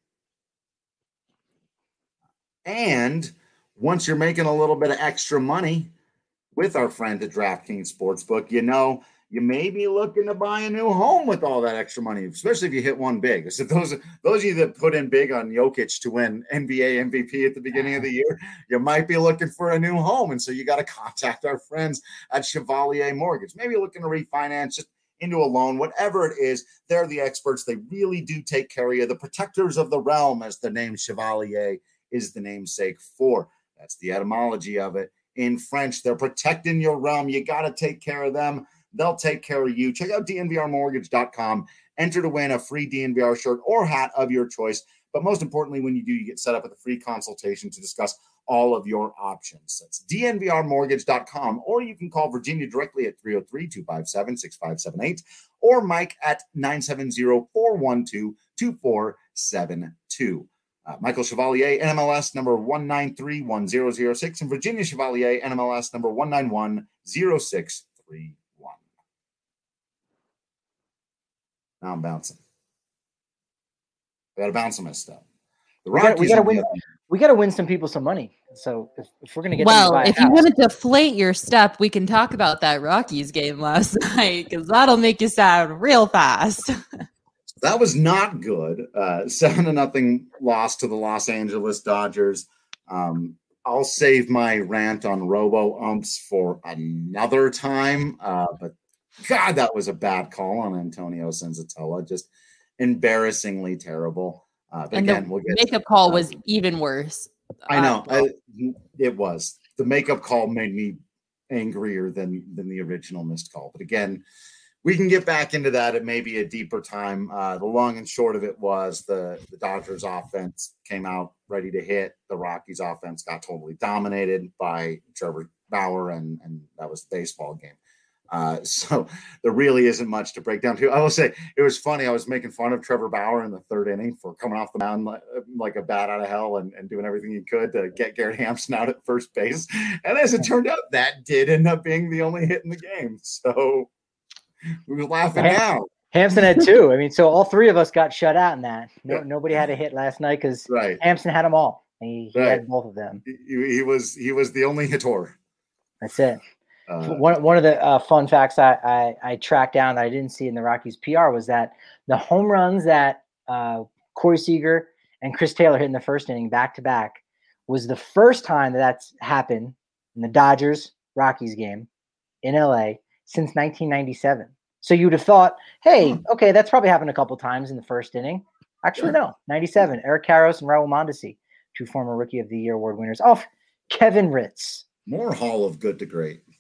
And once you're making a little bit of extra money with our friend at DraftKings Sportsbook, you know, you may be looking to buy a new home with all that extra money, especially if you hit one big. So those, those of you that put in big on Jokic to win N B A M V P at the beginning of the year, you might be looking for a new home. And so you got to contact our friends at Chevalier Mortgage. Maybe you're looking to refinance just into a loan, whatever it is. They're the experts. They really do take care of you. The protectors of the realm, as the name Chevalier is the namesake for. That's the etymology of it. In French, they're protecting your realm. You got to take care of them. They'll take care of you. Check out D N V R mortgage dot com. Enter to win a free D N V R shirt or hat of your choice. But most importantly, when you do, you get set up with a free consultation to discuss all of your options. That's D N V R mortgage dot com. Or you can call Virginia directly at three oh three, two five seven, six five seven eight or Mike at nine seven zero, four one two, two four seven two. Uh, Michael Chevalier, N M L S number one nine three one zero zero six, and Virginia Chevalier, N M L S number one nine one zero six three. Now I'm bouncing. I got to bounce on my stuff. The Rockies. We got to win. We got to win some people some money. So if, if we're going to get well, if you want to deflate your step, we can talk about that Rockies game last night because that'll make you sound real fast. That was not good. Uh, seven to nothing loss to the Los Angeles Dodgers. Um, I'll save my rant on robo umps for another time. Uh, but God, that was a bad call on Antonio Senzatella. Just embarrassingly terrible. Uh, but and again, the we'll get makeup call um, was even worse. I know. Uh, I, it was. The makeup call made me angrier than, than the original missed call. But again, we can get back into that at maybe a deeper time. Uh, the long and short of it was the, the Dodgers offense came out ready to hit. The Rockies offense got totally dominated by Trevor Bauer, and, and that was the baseball game. Uh, so there really isn't much to break down to. I will say it was funny. I was making fun of Trevor Bauer in the third inning for coming off the mound like, like a bat out of hell and, and doing everything he could to get Garrett Hampson out at first base. And as it turned out, that did end up being the only hit in the game. So we were laughing Ham- now. Hampson had two. I mean, so all three of us got shut out in that. No, Yep. Nobody had a hit last night because Right. Hampson had them all. He, he Right. had both of them. He, he was he was the only hitter. That's it. Uh, One one of the uh, fun facts I, I I tracked down that I didn't see in the Rockies P R was that the home runs that uh, Corey Seager and Chris Taylor hit in the first inning back to back was the first time that that's happened in the Dodgers Rockies game in L A since nineteen ninety-seven. So you would have thought, hey, okay, that's probably happened a couple times in the first inning. Actually, no, ninety-seven. Eric Karros and Raul Mondesi, two former Rookie of the Year award winners. Oh, Kevin Ritz. more Hall of Good to Great.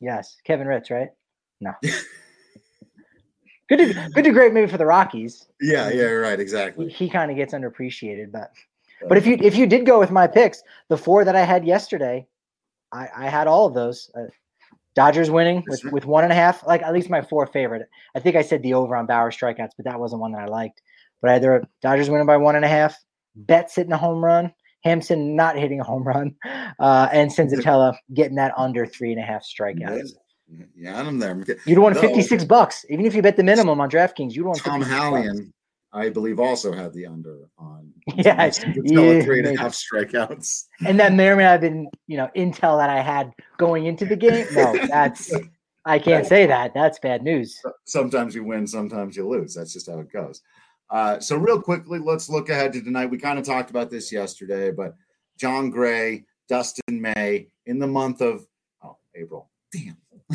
Yes, Kevin Ritz, right? No. good to good to great maybe for the Rockies. Yeah, yeah, right, exactly. He, he kind of gets underappreciated, but but if you if you did go with my picks, the four that I had yesterday, I, I had all of those. Uh, Dodgers winning with, with one and a half, like at least my four favorite. I think I said the over on Bauer strikeouts, but that wasn't one that I liked. But either Dodgers winning by one and a half, Betts hitting a home run, Hampson not hitting a home run, uh, and Senzatella getting that under three and a half strikeouts. Yeah, I'm there. You'd want fifty-six bucks. Even if you bet the minimum on DraftKings, you'd want Tom Hallian, I believe, also had the under on. Yeah, yeah three and a half strikeouts. And that may or may not have been, you know, intel that I had going into the game. No, that's I can't say that. That's bad news. Sometimes you win, sometimes you lose. That's just how it goes. Uh, so real quickly, let's look ahead to tonight. We kind of talked about this yesterday, but John Gray, Dustin May in the month of oh April. Damn.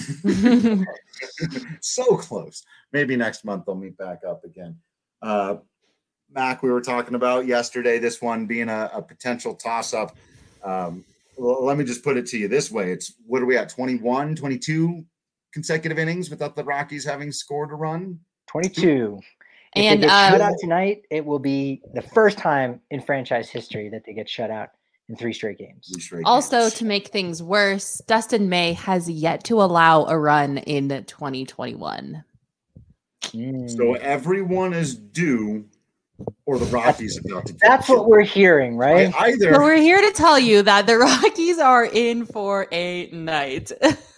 So close. Maybe next month they'll meet back up again. Uh, Mac, we were talking about yesterday, this one being a, a potential toss-up. Um, well, let me just put it to you this way. It's what are we at? twenty-one, twenty-two consecutive innings without the Rockies having scored a run? twenty-two. If and they get um, shut out tonight, it will be the first time in franchise history that they get shut out in three straight games. Three straight also, games. to make things worse, Dustin May has yet to allow a run in twenty twenty-one. Mm. So everyone is due, or the Rockies about to get That's what we're hearing, right? I, either. So we're here to tell you that the Rockies are in for a night.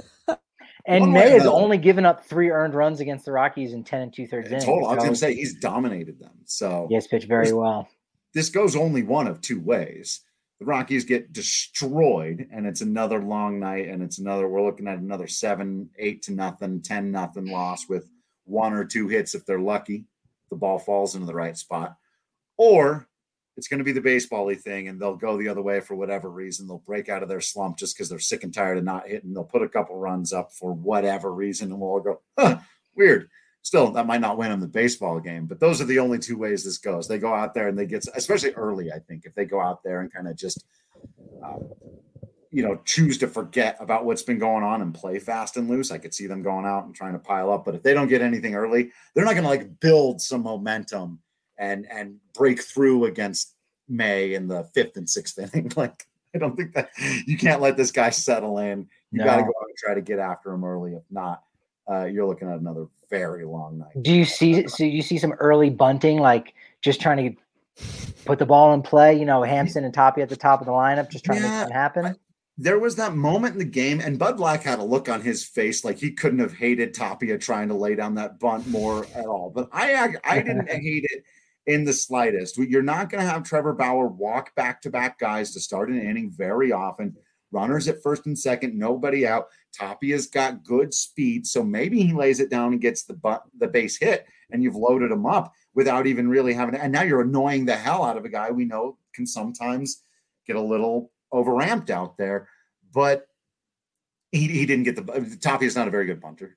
And One May way or has another. only given up three earned runs against the Rockies in ten and two thirds innings. Total, I was So going to say he's dominated them. So he has pitched very well. this goes only one of two ways. The Rockies get destroyed, and it's another long night, and it's another. We're looking at another seven, eight to nothing, ten nothing loss with one or two hits if they're lucky. The ball falls into the right spot, or it's going to be the baseball-y thing, and they'll go the other way for whatever reason. They'll break out of their slump just because they're sick and tired of not hitting. They'll put a couple runs up for whatever reason, and we'll all go, huh, weird. Still, that might not win them the baseball game, but those are the only two ways this goes. They go out there and they get, especially early, I think, if they go out there and kind of just, um, you know, choose to forget about what's been going on and play fast and loose. I could see them going out and trying to pile up, but if they don't get anything early, they're not going to like build some momentum and and break through against May in the fifth and sixth inning. Like, I don't think that you can't let this guy settle in. You No. got to go out and try to get after him early. If not, uh, you're looking at another very long night. Do you see? So you see some early bunting, like just trying to put the ball in play? You know, Hampson and Tapia at the top of the lineup, just trying to Yeah, make something happen. I- There was that moment in the game, and Bud Black had a look on his face like he couldn't have hated Tapia trying to lay down that bunt more at all. But I, I didn't hate it in the slightest. You're not going to have Trevor Bauer walk back-to-back guys to start an inning very often. Runners at first and second, nobody out. Tapia's got good speed, so maybe he lays it down and gets the butt, the base hit, and you've loaded him up without even really having it. And now you're annoying the hell out of a guy we know can sometimes get a little overamped out there. But he, he didn't get the – Tapia's not a very good bunter.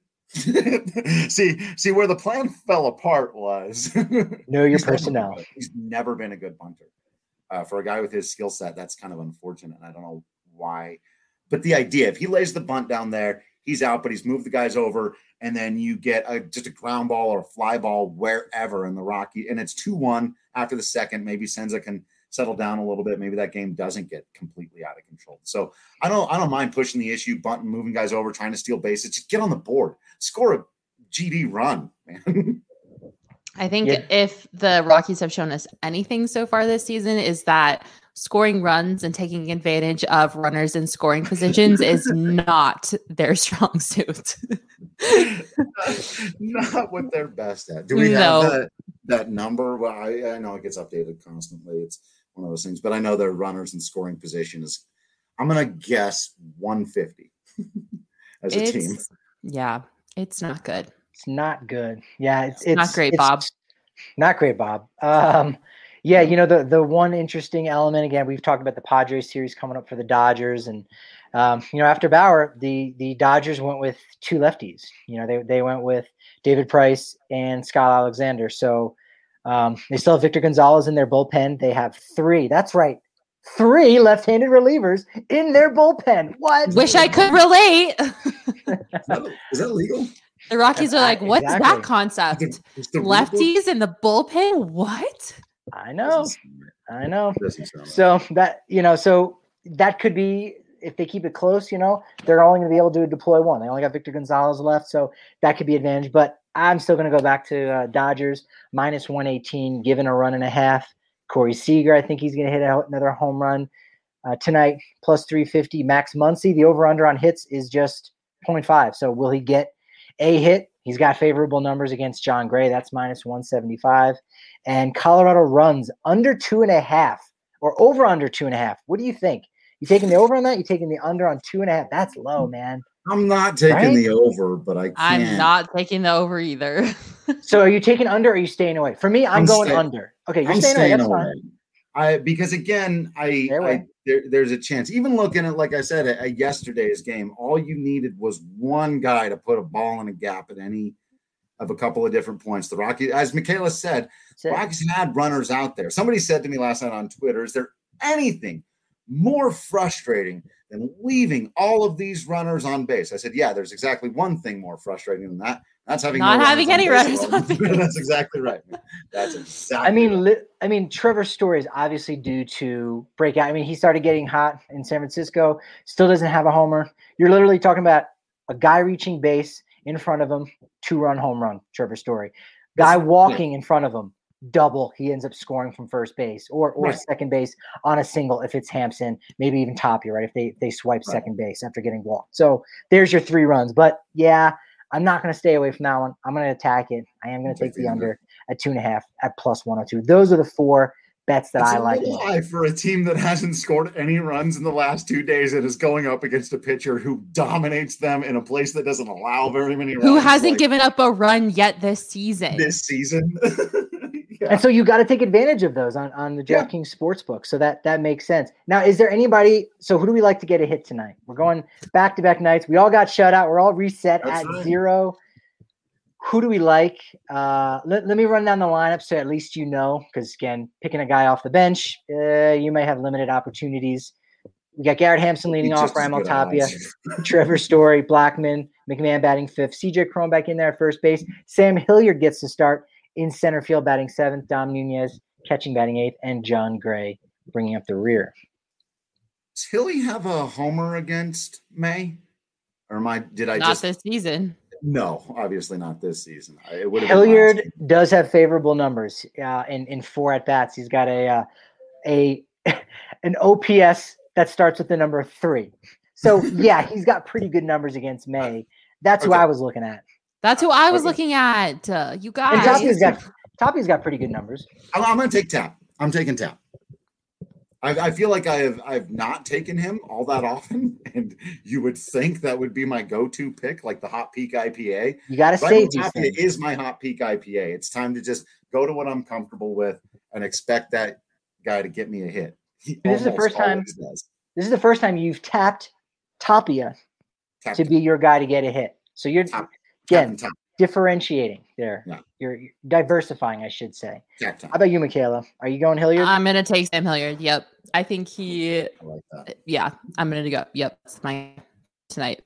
see, see where the plan fell apart was Know your he's personnel. Never, he's never been a good bunter. Uh, for a guy with his skill set, that's kind of unfortunate. I don't know why, but the idea, if he lays the bunt down there, he's out, but he's moved the guys over, and then you get a, just a ground ball or a fly ball wherever in the Rocky, and it's two one after the second. Maybe Senza can settle down a little bit. Maybe that game doesn't get completely out of control. So I don't, I don't mind pushing the issue, bunting, moving guys over, trying to steal bases. Just get on the board, score a G D run, man. I think Yeah. if the Rockies have shown us anything so far this season is that scoring runs and taking advantage of runners in scoring positions is not their strong suit. Not what they're best at. Do we No. have that, that number? Well, I, I know it gets updated constantly. It's one of those things, but I know their runners in scoring position is, I'm going to guess one fifty as a It's- team. Yeah, it's not good. It's not good. Yeah, it's, it's Not great, it's Bob. Not great, Bob. Um, yeah, you know, the the one interesting element, again, we've talked about the Padres series coming up for the Dodgers, and um, you know, after Bauer, the the Dodgers went with two lefties. You know, they they went with David Price and Scott Alexander. So um, they still have Victor Gonzalez in their bullpen. They have three. That's right. Three left-handed relievers in their bullpen. What? Wish I could relate. that, is that legal? The Rockies are like, what's Exactly. that concept? Is the- is the Lefties in the bullpen? What? I know. I know. Doesn't sound right. So that, you know, so that could be, if they keep it close, you know, they're only going to be able to deploy one. They only got Victor Gonzalez left, so that could be advantage. But I'm still going to go back to uh, Dodgers, minus one eighteen, given a run and a half. Corey Seager, I think he's going to hit out another home run uh, tonight, plus three fifty. Max Muncy, the over-under on hits is just point five. So will he get a hit? He's got favorable numbers against John Gray. That's minus one seventy-five. And Colorado runs under two and a half or over under two and a half. What do you think? You taking the over on that? You taking the under on two and a half? That's low, man. I'm not taking Right? the over, but I can't. I'm not taking the over either. So are you taking under or are you staying away? For me, I'm, I'm going stay- under. Okay, you're I'm staying, staying away. That's away. fine. I because again, I, Stay away. I there, there's a chance. Even looking at, like I said, at, at yesterday's game, all you needed was one guy to put a ball in a gap at any of a couple of different points. The Rockies, as Michaela said, That's it. Rockies had runners out there. Somebody said to me last night on Twitter, "Is there anything more frustrating than leaving all of these runners on base?" I said, "Yeah, there's exactly one thing more frustrating than that. That's having Not no having runners any on runners base on alone." base. That's exactly right. That's exactly. I mean, right. li- I mean, Trevor's story is obviously due to breakout. I mean, he started getting hot in San Francisco. Still doesn't have a homer. You're literally talking about a guy reaching base in front of him, two-run home run. Trevor Story, guy That's- walking in front of him, double. He ends up scoring from first base or or Right. second base on a single if it's Hampson, maybe even Tapia, right? If they they swipe Right. second base after getting walked. So there's your three runs. But yeah, I'm not going to stay away from that one. I'm going to attack it. I am going to take the under at two and a half at plus one oh two. Those are the four bets that It's I a like. little high for a team that hasn't scored any runs in the last two days and is going up against a pitcher who dominates them in a place that doesn't allow very many runs. Who hasn't like given up a run yet this season? this season? Yeah. And so you got to take advantage of those on, on the Yeah. DraftKings Sportsbook. So that that makes sense. Now, is there anybody? So who do we like to get a hit tonight? We're going back to back nights. We all got shut out. We're all reset That's at right. zero. Who do we like? Uh, let, let me run down the lineup so at least you know. Because again, picking a guy off the bench, uh, you may have limited opportunities. We got Garrett Hampson leading Just off, as Raimel good Tapia, odds. Trevor Story, Blackman, McMahon batting fifth, C J Cron back in there at first base. Sam Hilliard gets to start in center field batting seventh, Dom Nunez catching batting eighth, and John Gray bringing up the rear. Does Hilly have a homer against May? Or am I, did I Not just, this season. no, obviously not this season. I- It would have been last Hilliard season. does have favorable numbers uh, in in four at bats. He's got a uh, a an O P S that starts with the number three. So yeah, he's got pretty good numbers against May. That's who Okay. I was looking at. That's who I was Okay. looking at. Uh, you And guys. Tapia's got Tapia's got pretty good numbers. I'm, I'm going to take Tap. I'm taking Tap. I, I feel like I have I've not taken him all that often, and you would think that would be my go-to pick, like the Hot Peak I P A. You got to Raimel save these Tapia things. is my Hot Peak I P A. It's time to just go to what I'm comfortable with and expect that guy to get me a hit. He This is the almost first time- always does. This is the first time you've tapped Tapia Tap, to be your guy to get a hit. So you're tap, again tap, tap, differentiating there. Yeah. You're, you're diversifying, I should say. tap, tap. How about you, Michaela? Are you going Hilliard? I'm gonna take Sam Hilliard. Yep. I think he I like that. yeah, I'm gonna go. Yep. It's my tonight.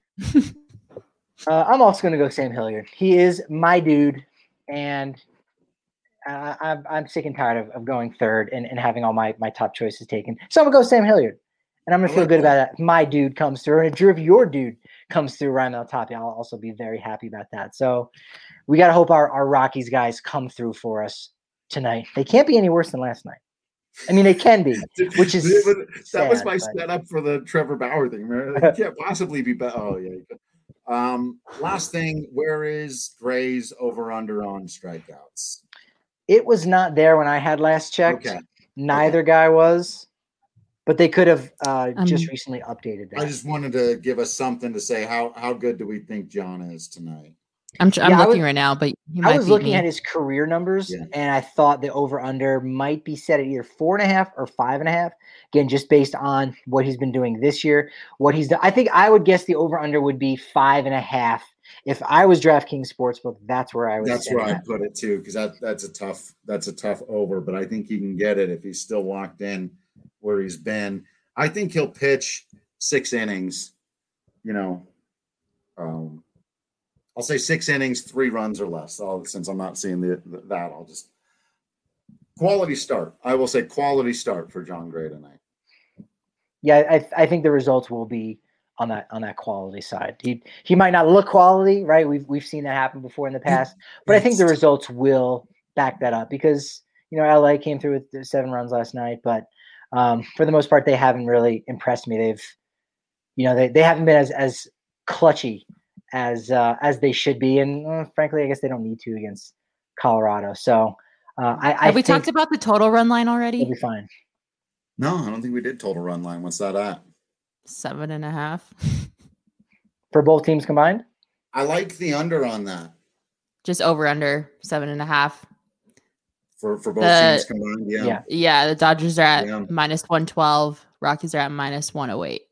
Uh, I'm also going to go Sam Hilliard. He is my dude, and uh, I'm, I'm sick and tired of, of going third and, and having all my, my top choices taken. So I'm going to go Sam Hilliard, and I'm going I to feel like good that. about that. My dude comes through, and if Drew, if your dude comes through, Raimel Tapia, I'll also be very happy about that. So we got to hope our, our Rockies guys come through for us tonight. They can't be any worse than last night. I mean, they can be. Which is that was sad, my but- setup for the Trevor Bauer thing. Man. It can't possibly be better. Oh yeah. you could. Um, last thing, where is Gray's over under on strikeouts? It was not there when I had last checked. Okay. Neither guy was, but they could have uh, Um, just recently updated that. I just wanted to give us something to say. How how good do we think John is tonight? I'm tr- I'm Yeah, I looking was- right now, but he I might was beat looking me. at his career numbers, Yeah. and I thought the over under might be set at either four and a half or five and a half. Again, just based on what he's been doing this year, what he's done. I think I would guess the over under would be five and a half. If I was DraftKings Sportsbook, that's where I would. That's set where it I at. put it too, because that that's a tough that's a tough over. But I think he can get it if he's still locked in where he's been. I think he'll pitch six innings. You know, Um, I'll say six innings, three runs or less. I'll, since I'm not seeing the, the, that, I'll just quality start. I will say quality start for Jon Gray tonight. Yeah, I I think the results will be on that on that quality side. He he might not look quality, right? We've we've seen that happen before in the past, but I think the results will back that up because you know L A came through with seven runs last night, but um, for the most part they haven't really impressed me. They've you know they, they haven't been as as clutchy as uh, as they should be, and uh, frankly, I guess they don't need to against Colorado. So uh, I, I have we think talked about the total run line already? They'll be fine. No, I don't think we did total run line. What's that at? Seven and a half For both teams combined? I like the under on that. Just over under seven and a half. For for both The- teams combined, yeah. Yeah. Yeah, the Dodgers are at Yeah. minus one twelve. Rockies are at minus one oh eight.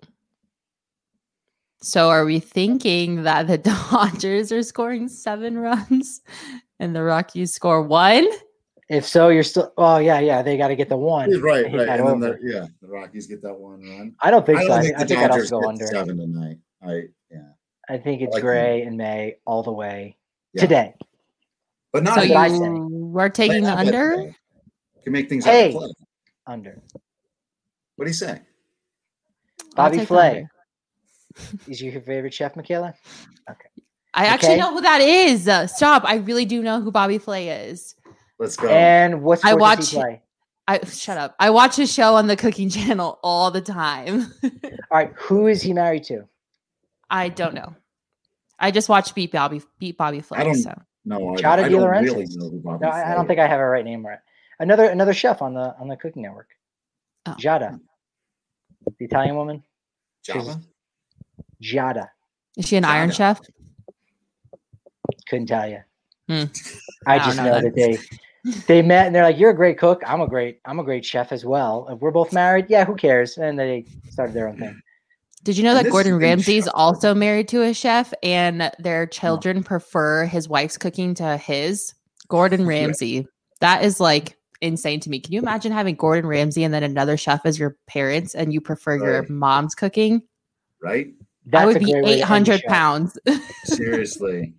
So are we thinking that the Dodgers are scoring seven runs and the Rockies score one? If so, you're still. Oh yeah, yeah. They got to get the one. Right, to hit right. that And then over. the, yeah, the Rockies get that one run. I don't think I so. don't I think think, I the think I'd Dodgers also go get under. seven tonight. I yeah. I think it's I like Gray and May all the way Yeah. today. But not So That's you what I say. are taking the not bad under? today. Can make things Hey. out of play. Under. What do you say? I'll Bobby take the Flay. under. Is your favorite chef, Michaela? I actually Okay. know who that is. Uh, stop. I really do know who Bobby Flay is. Let's go. And what I sport watch- does he play? I shut up. I watch his show on the cooking channel all the time. All right. Who is he married to? I don't know. I just watched Beat Bobby Beat Bobby Flay. I don't- so no, I, Jada I De don't Laurentiis. really know who Bobby No, I, I Flay don't think I have it right name right. Another another chef on the on the Cooking Network. Oh. Giada, the Italian woman. is. Java? Giada. is she an Iron Jada. Chef? Couldn't tell you. Hmm. I I don't just know know that. that they they met and they're like, "You're a great cook. I'm a great I'm a great chef as well. If we're both married, yeah, who cares?" And they started their own thing. Did you know And that this Gordon has been Ramsay's shown. also married to a chef and their children prefer his wife's cooking to his? Gordon Ramsay. That is like insane to me. Can you imagine having Gordon Ramsay and then another chef as your parents and you prefer your Right. mom's cooking? Right? That's I would a be great way to end eight the hundred show. pounds. Seriously.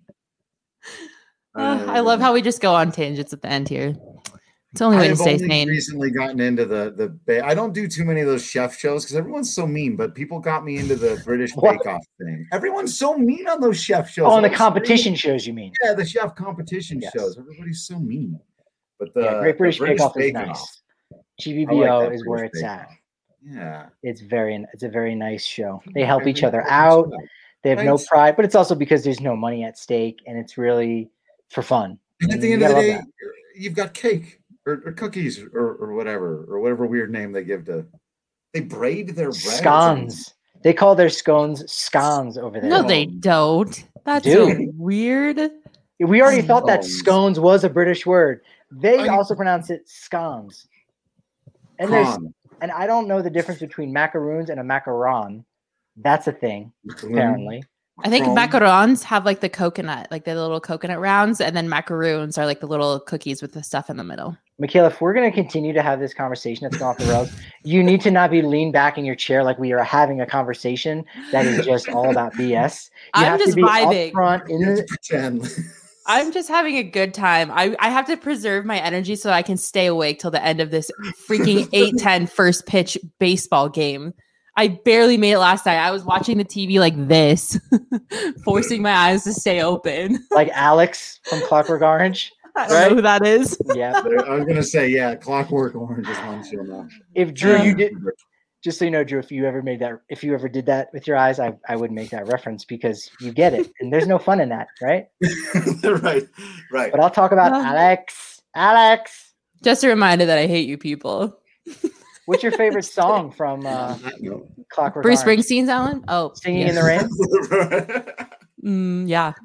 Uh, I love how we just go on tangents at the end here. It's the only I way to have stay only sane. recently gotten into the the ba- I don't do too many of those chef shows because everyone's so mean. But people got me into the British What? Bake Off thing. Everyone's so mean on those chef shows. Oh, on the I was competition shows, you mean? screaming- Yeah, the chef competition Yes. shows. Everybody's so mean. But the, yeah, Great British, the Bake Off is Bake Off, nice. G B I B O like that is where British it's Bake at. Off. Yeah, It's very it's a very nice show. They help Every each other fucking out. show. They have no Right. pride, but it's also because there's no money at stake and it's really for fun. And at the You end of the gotta day, love you've got cake or, or cookies or, or whatever or whatever weird name they give to. They braid their bread. Scones. They call their scones scones over there. No, they don't. That's so Dude. weird. We already thought that Scones. scones was a British word. They I- also pronounce it scones. And there's Con. and I don't know the difference between macaroons and a macaron. That's a thing, apparently. I think Chrome. macarons have like the coconut, like the little coconut rounds, and then macaroons are like the little cookies with the stuff in the middle. Michaela, if we're going to continue to have this conversation that's gone off the rails, you need to not be leaned back in your chair like we are having a conversation that is just all about B S. You I'm have just to be vibing. upfront in You have to the, pretend. I'm just having a good time. I, I have to preserve my energy so I can stay awake till the end of this freaking eight ten first pitch baseball game. I barely made it last night. I was watching the T V like this, forcing my eyes to stay open. like Alex from Clockwork Orange. I don't Right? know who that is. Yeah. I was gonna say, yeah, Clockwork Orange is one show now. If Drew, Yeah. you did, just so you know, Drew, if you ever made that, if you ever did that with your eyes, I, I would make that reference because you get it. And there's no fun in that, right? right, right. But I'll talk about Uh. Alex. Alex, Just a reminder that I hate you people. what's your favorite song from uh, No. Clockwork Bruce Orange? Springsteen's Alan? Oh, Singing yes. in the Rain? Mm, yeah.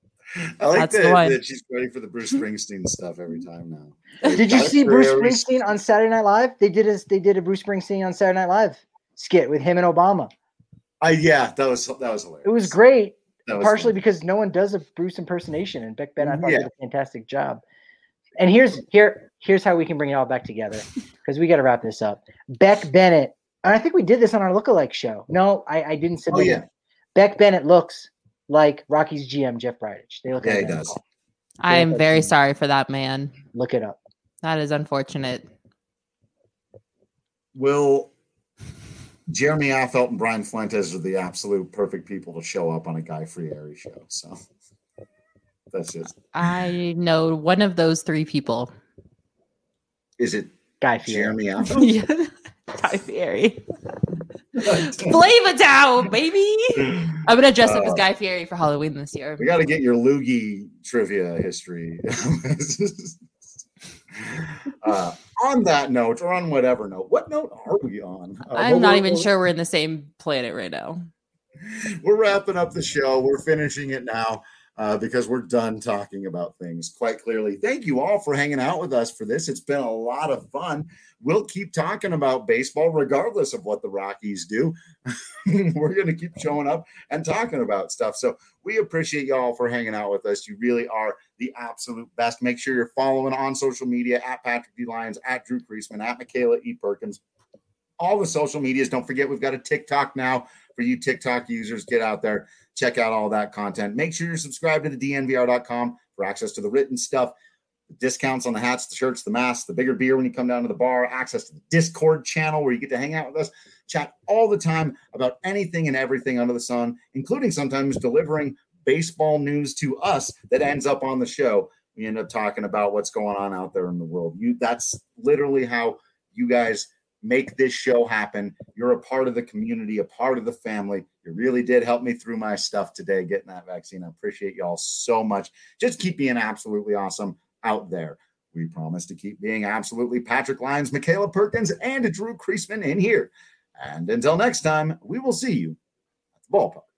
I like That's the that, one. that she's ready for the Bruce Springsteen stuff every time now. Did you That's see Bruce very- Springsteen on Saturday Night Live? They did a, they did a Bruce Springsteen on Saturday Night Live skit with him and Obama. I yeah, that was that was hilarious. It was great, That was partially funny. because no one does a Bruce impersonation, and Beck Ben I thought Yeah. did a fantastic job. And here's here here's how we can bring it all back together because we got to wrap this up. Beck Bennett, and I think we did this on our lookalike show. No, I, I didn't submit Oh, yeah. it. Beck Bennett looks like Rockies G M Jeff Bridich. They look Yeah, like he that. does. I am like very him. sorry for that man. Look it up. That is unfortunate. Will Jeremy Affeldt and Brian Fuentes are the absolute perfect people to show up on a Guy Fieri show. So that's just. I know one of those three people. Is it Guy Fieri. Jeremy Affeldt? Yeah. Guy Fieri. Flavor Town, baby. I'm gonna dress uh, up as Guy Fieri for Halloween this year. We got to get your loogie trivia history. uh, on that note, or on whatever note, what note are we on? Uh, I'm not even sure we're in the same planet right now. We're wrapping up the show. We're finishing it now. Uh, because we're done talking about things quite clearly. Thank you all for hanging out with us for this. It's been a lot of fun. We'll keep talking about baseball regardless of what the Rockies do. We're going to keep showing up and talking about stuff. So we appreciate y'all for hanging out with us. You really are the absolute best. Make sure you're following on social media at Patrick D. Lyons, at Drew Creasman, at Michaela E. Perkins. All the social medias. Don't forget, we've got a TikTok now for you TikTok users. Get out there. Check out all that content. Make sure you're subscribed to the D N V R dot com for access to the written stuff, the discounts on the hats, the shirts, the masks, the bigger beer when you come down to the bar, access to the Discord channel where you get to hang out with us, chat all the time about anything and everything under the sun, including sometimes delivering baseball news to us that ends up on the show. We end up talking about what's going on out there in the world. You, that's literally how you guys make this show happen. You're a part of the community, a part of the family. You really did help me through my stuff today, getting that vaccine. I appreciate y'all so much. Just keep being absolutely awesome out there. We promise to keep being absolutely Patrick Lyons, Michaela Perkins, and Drew Creasman in here. And until next time, we will see you at the ballpark.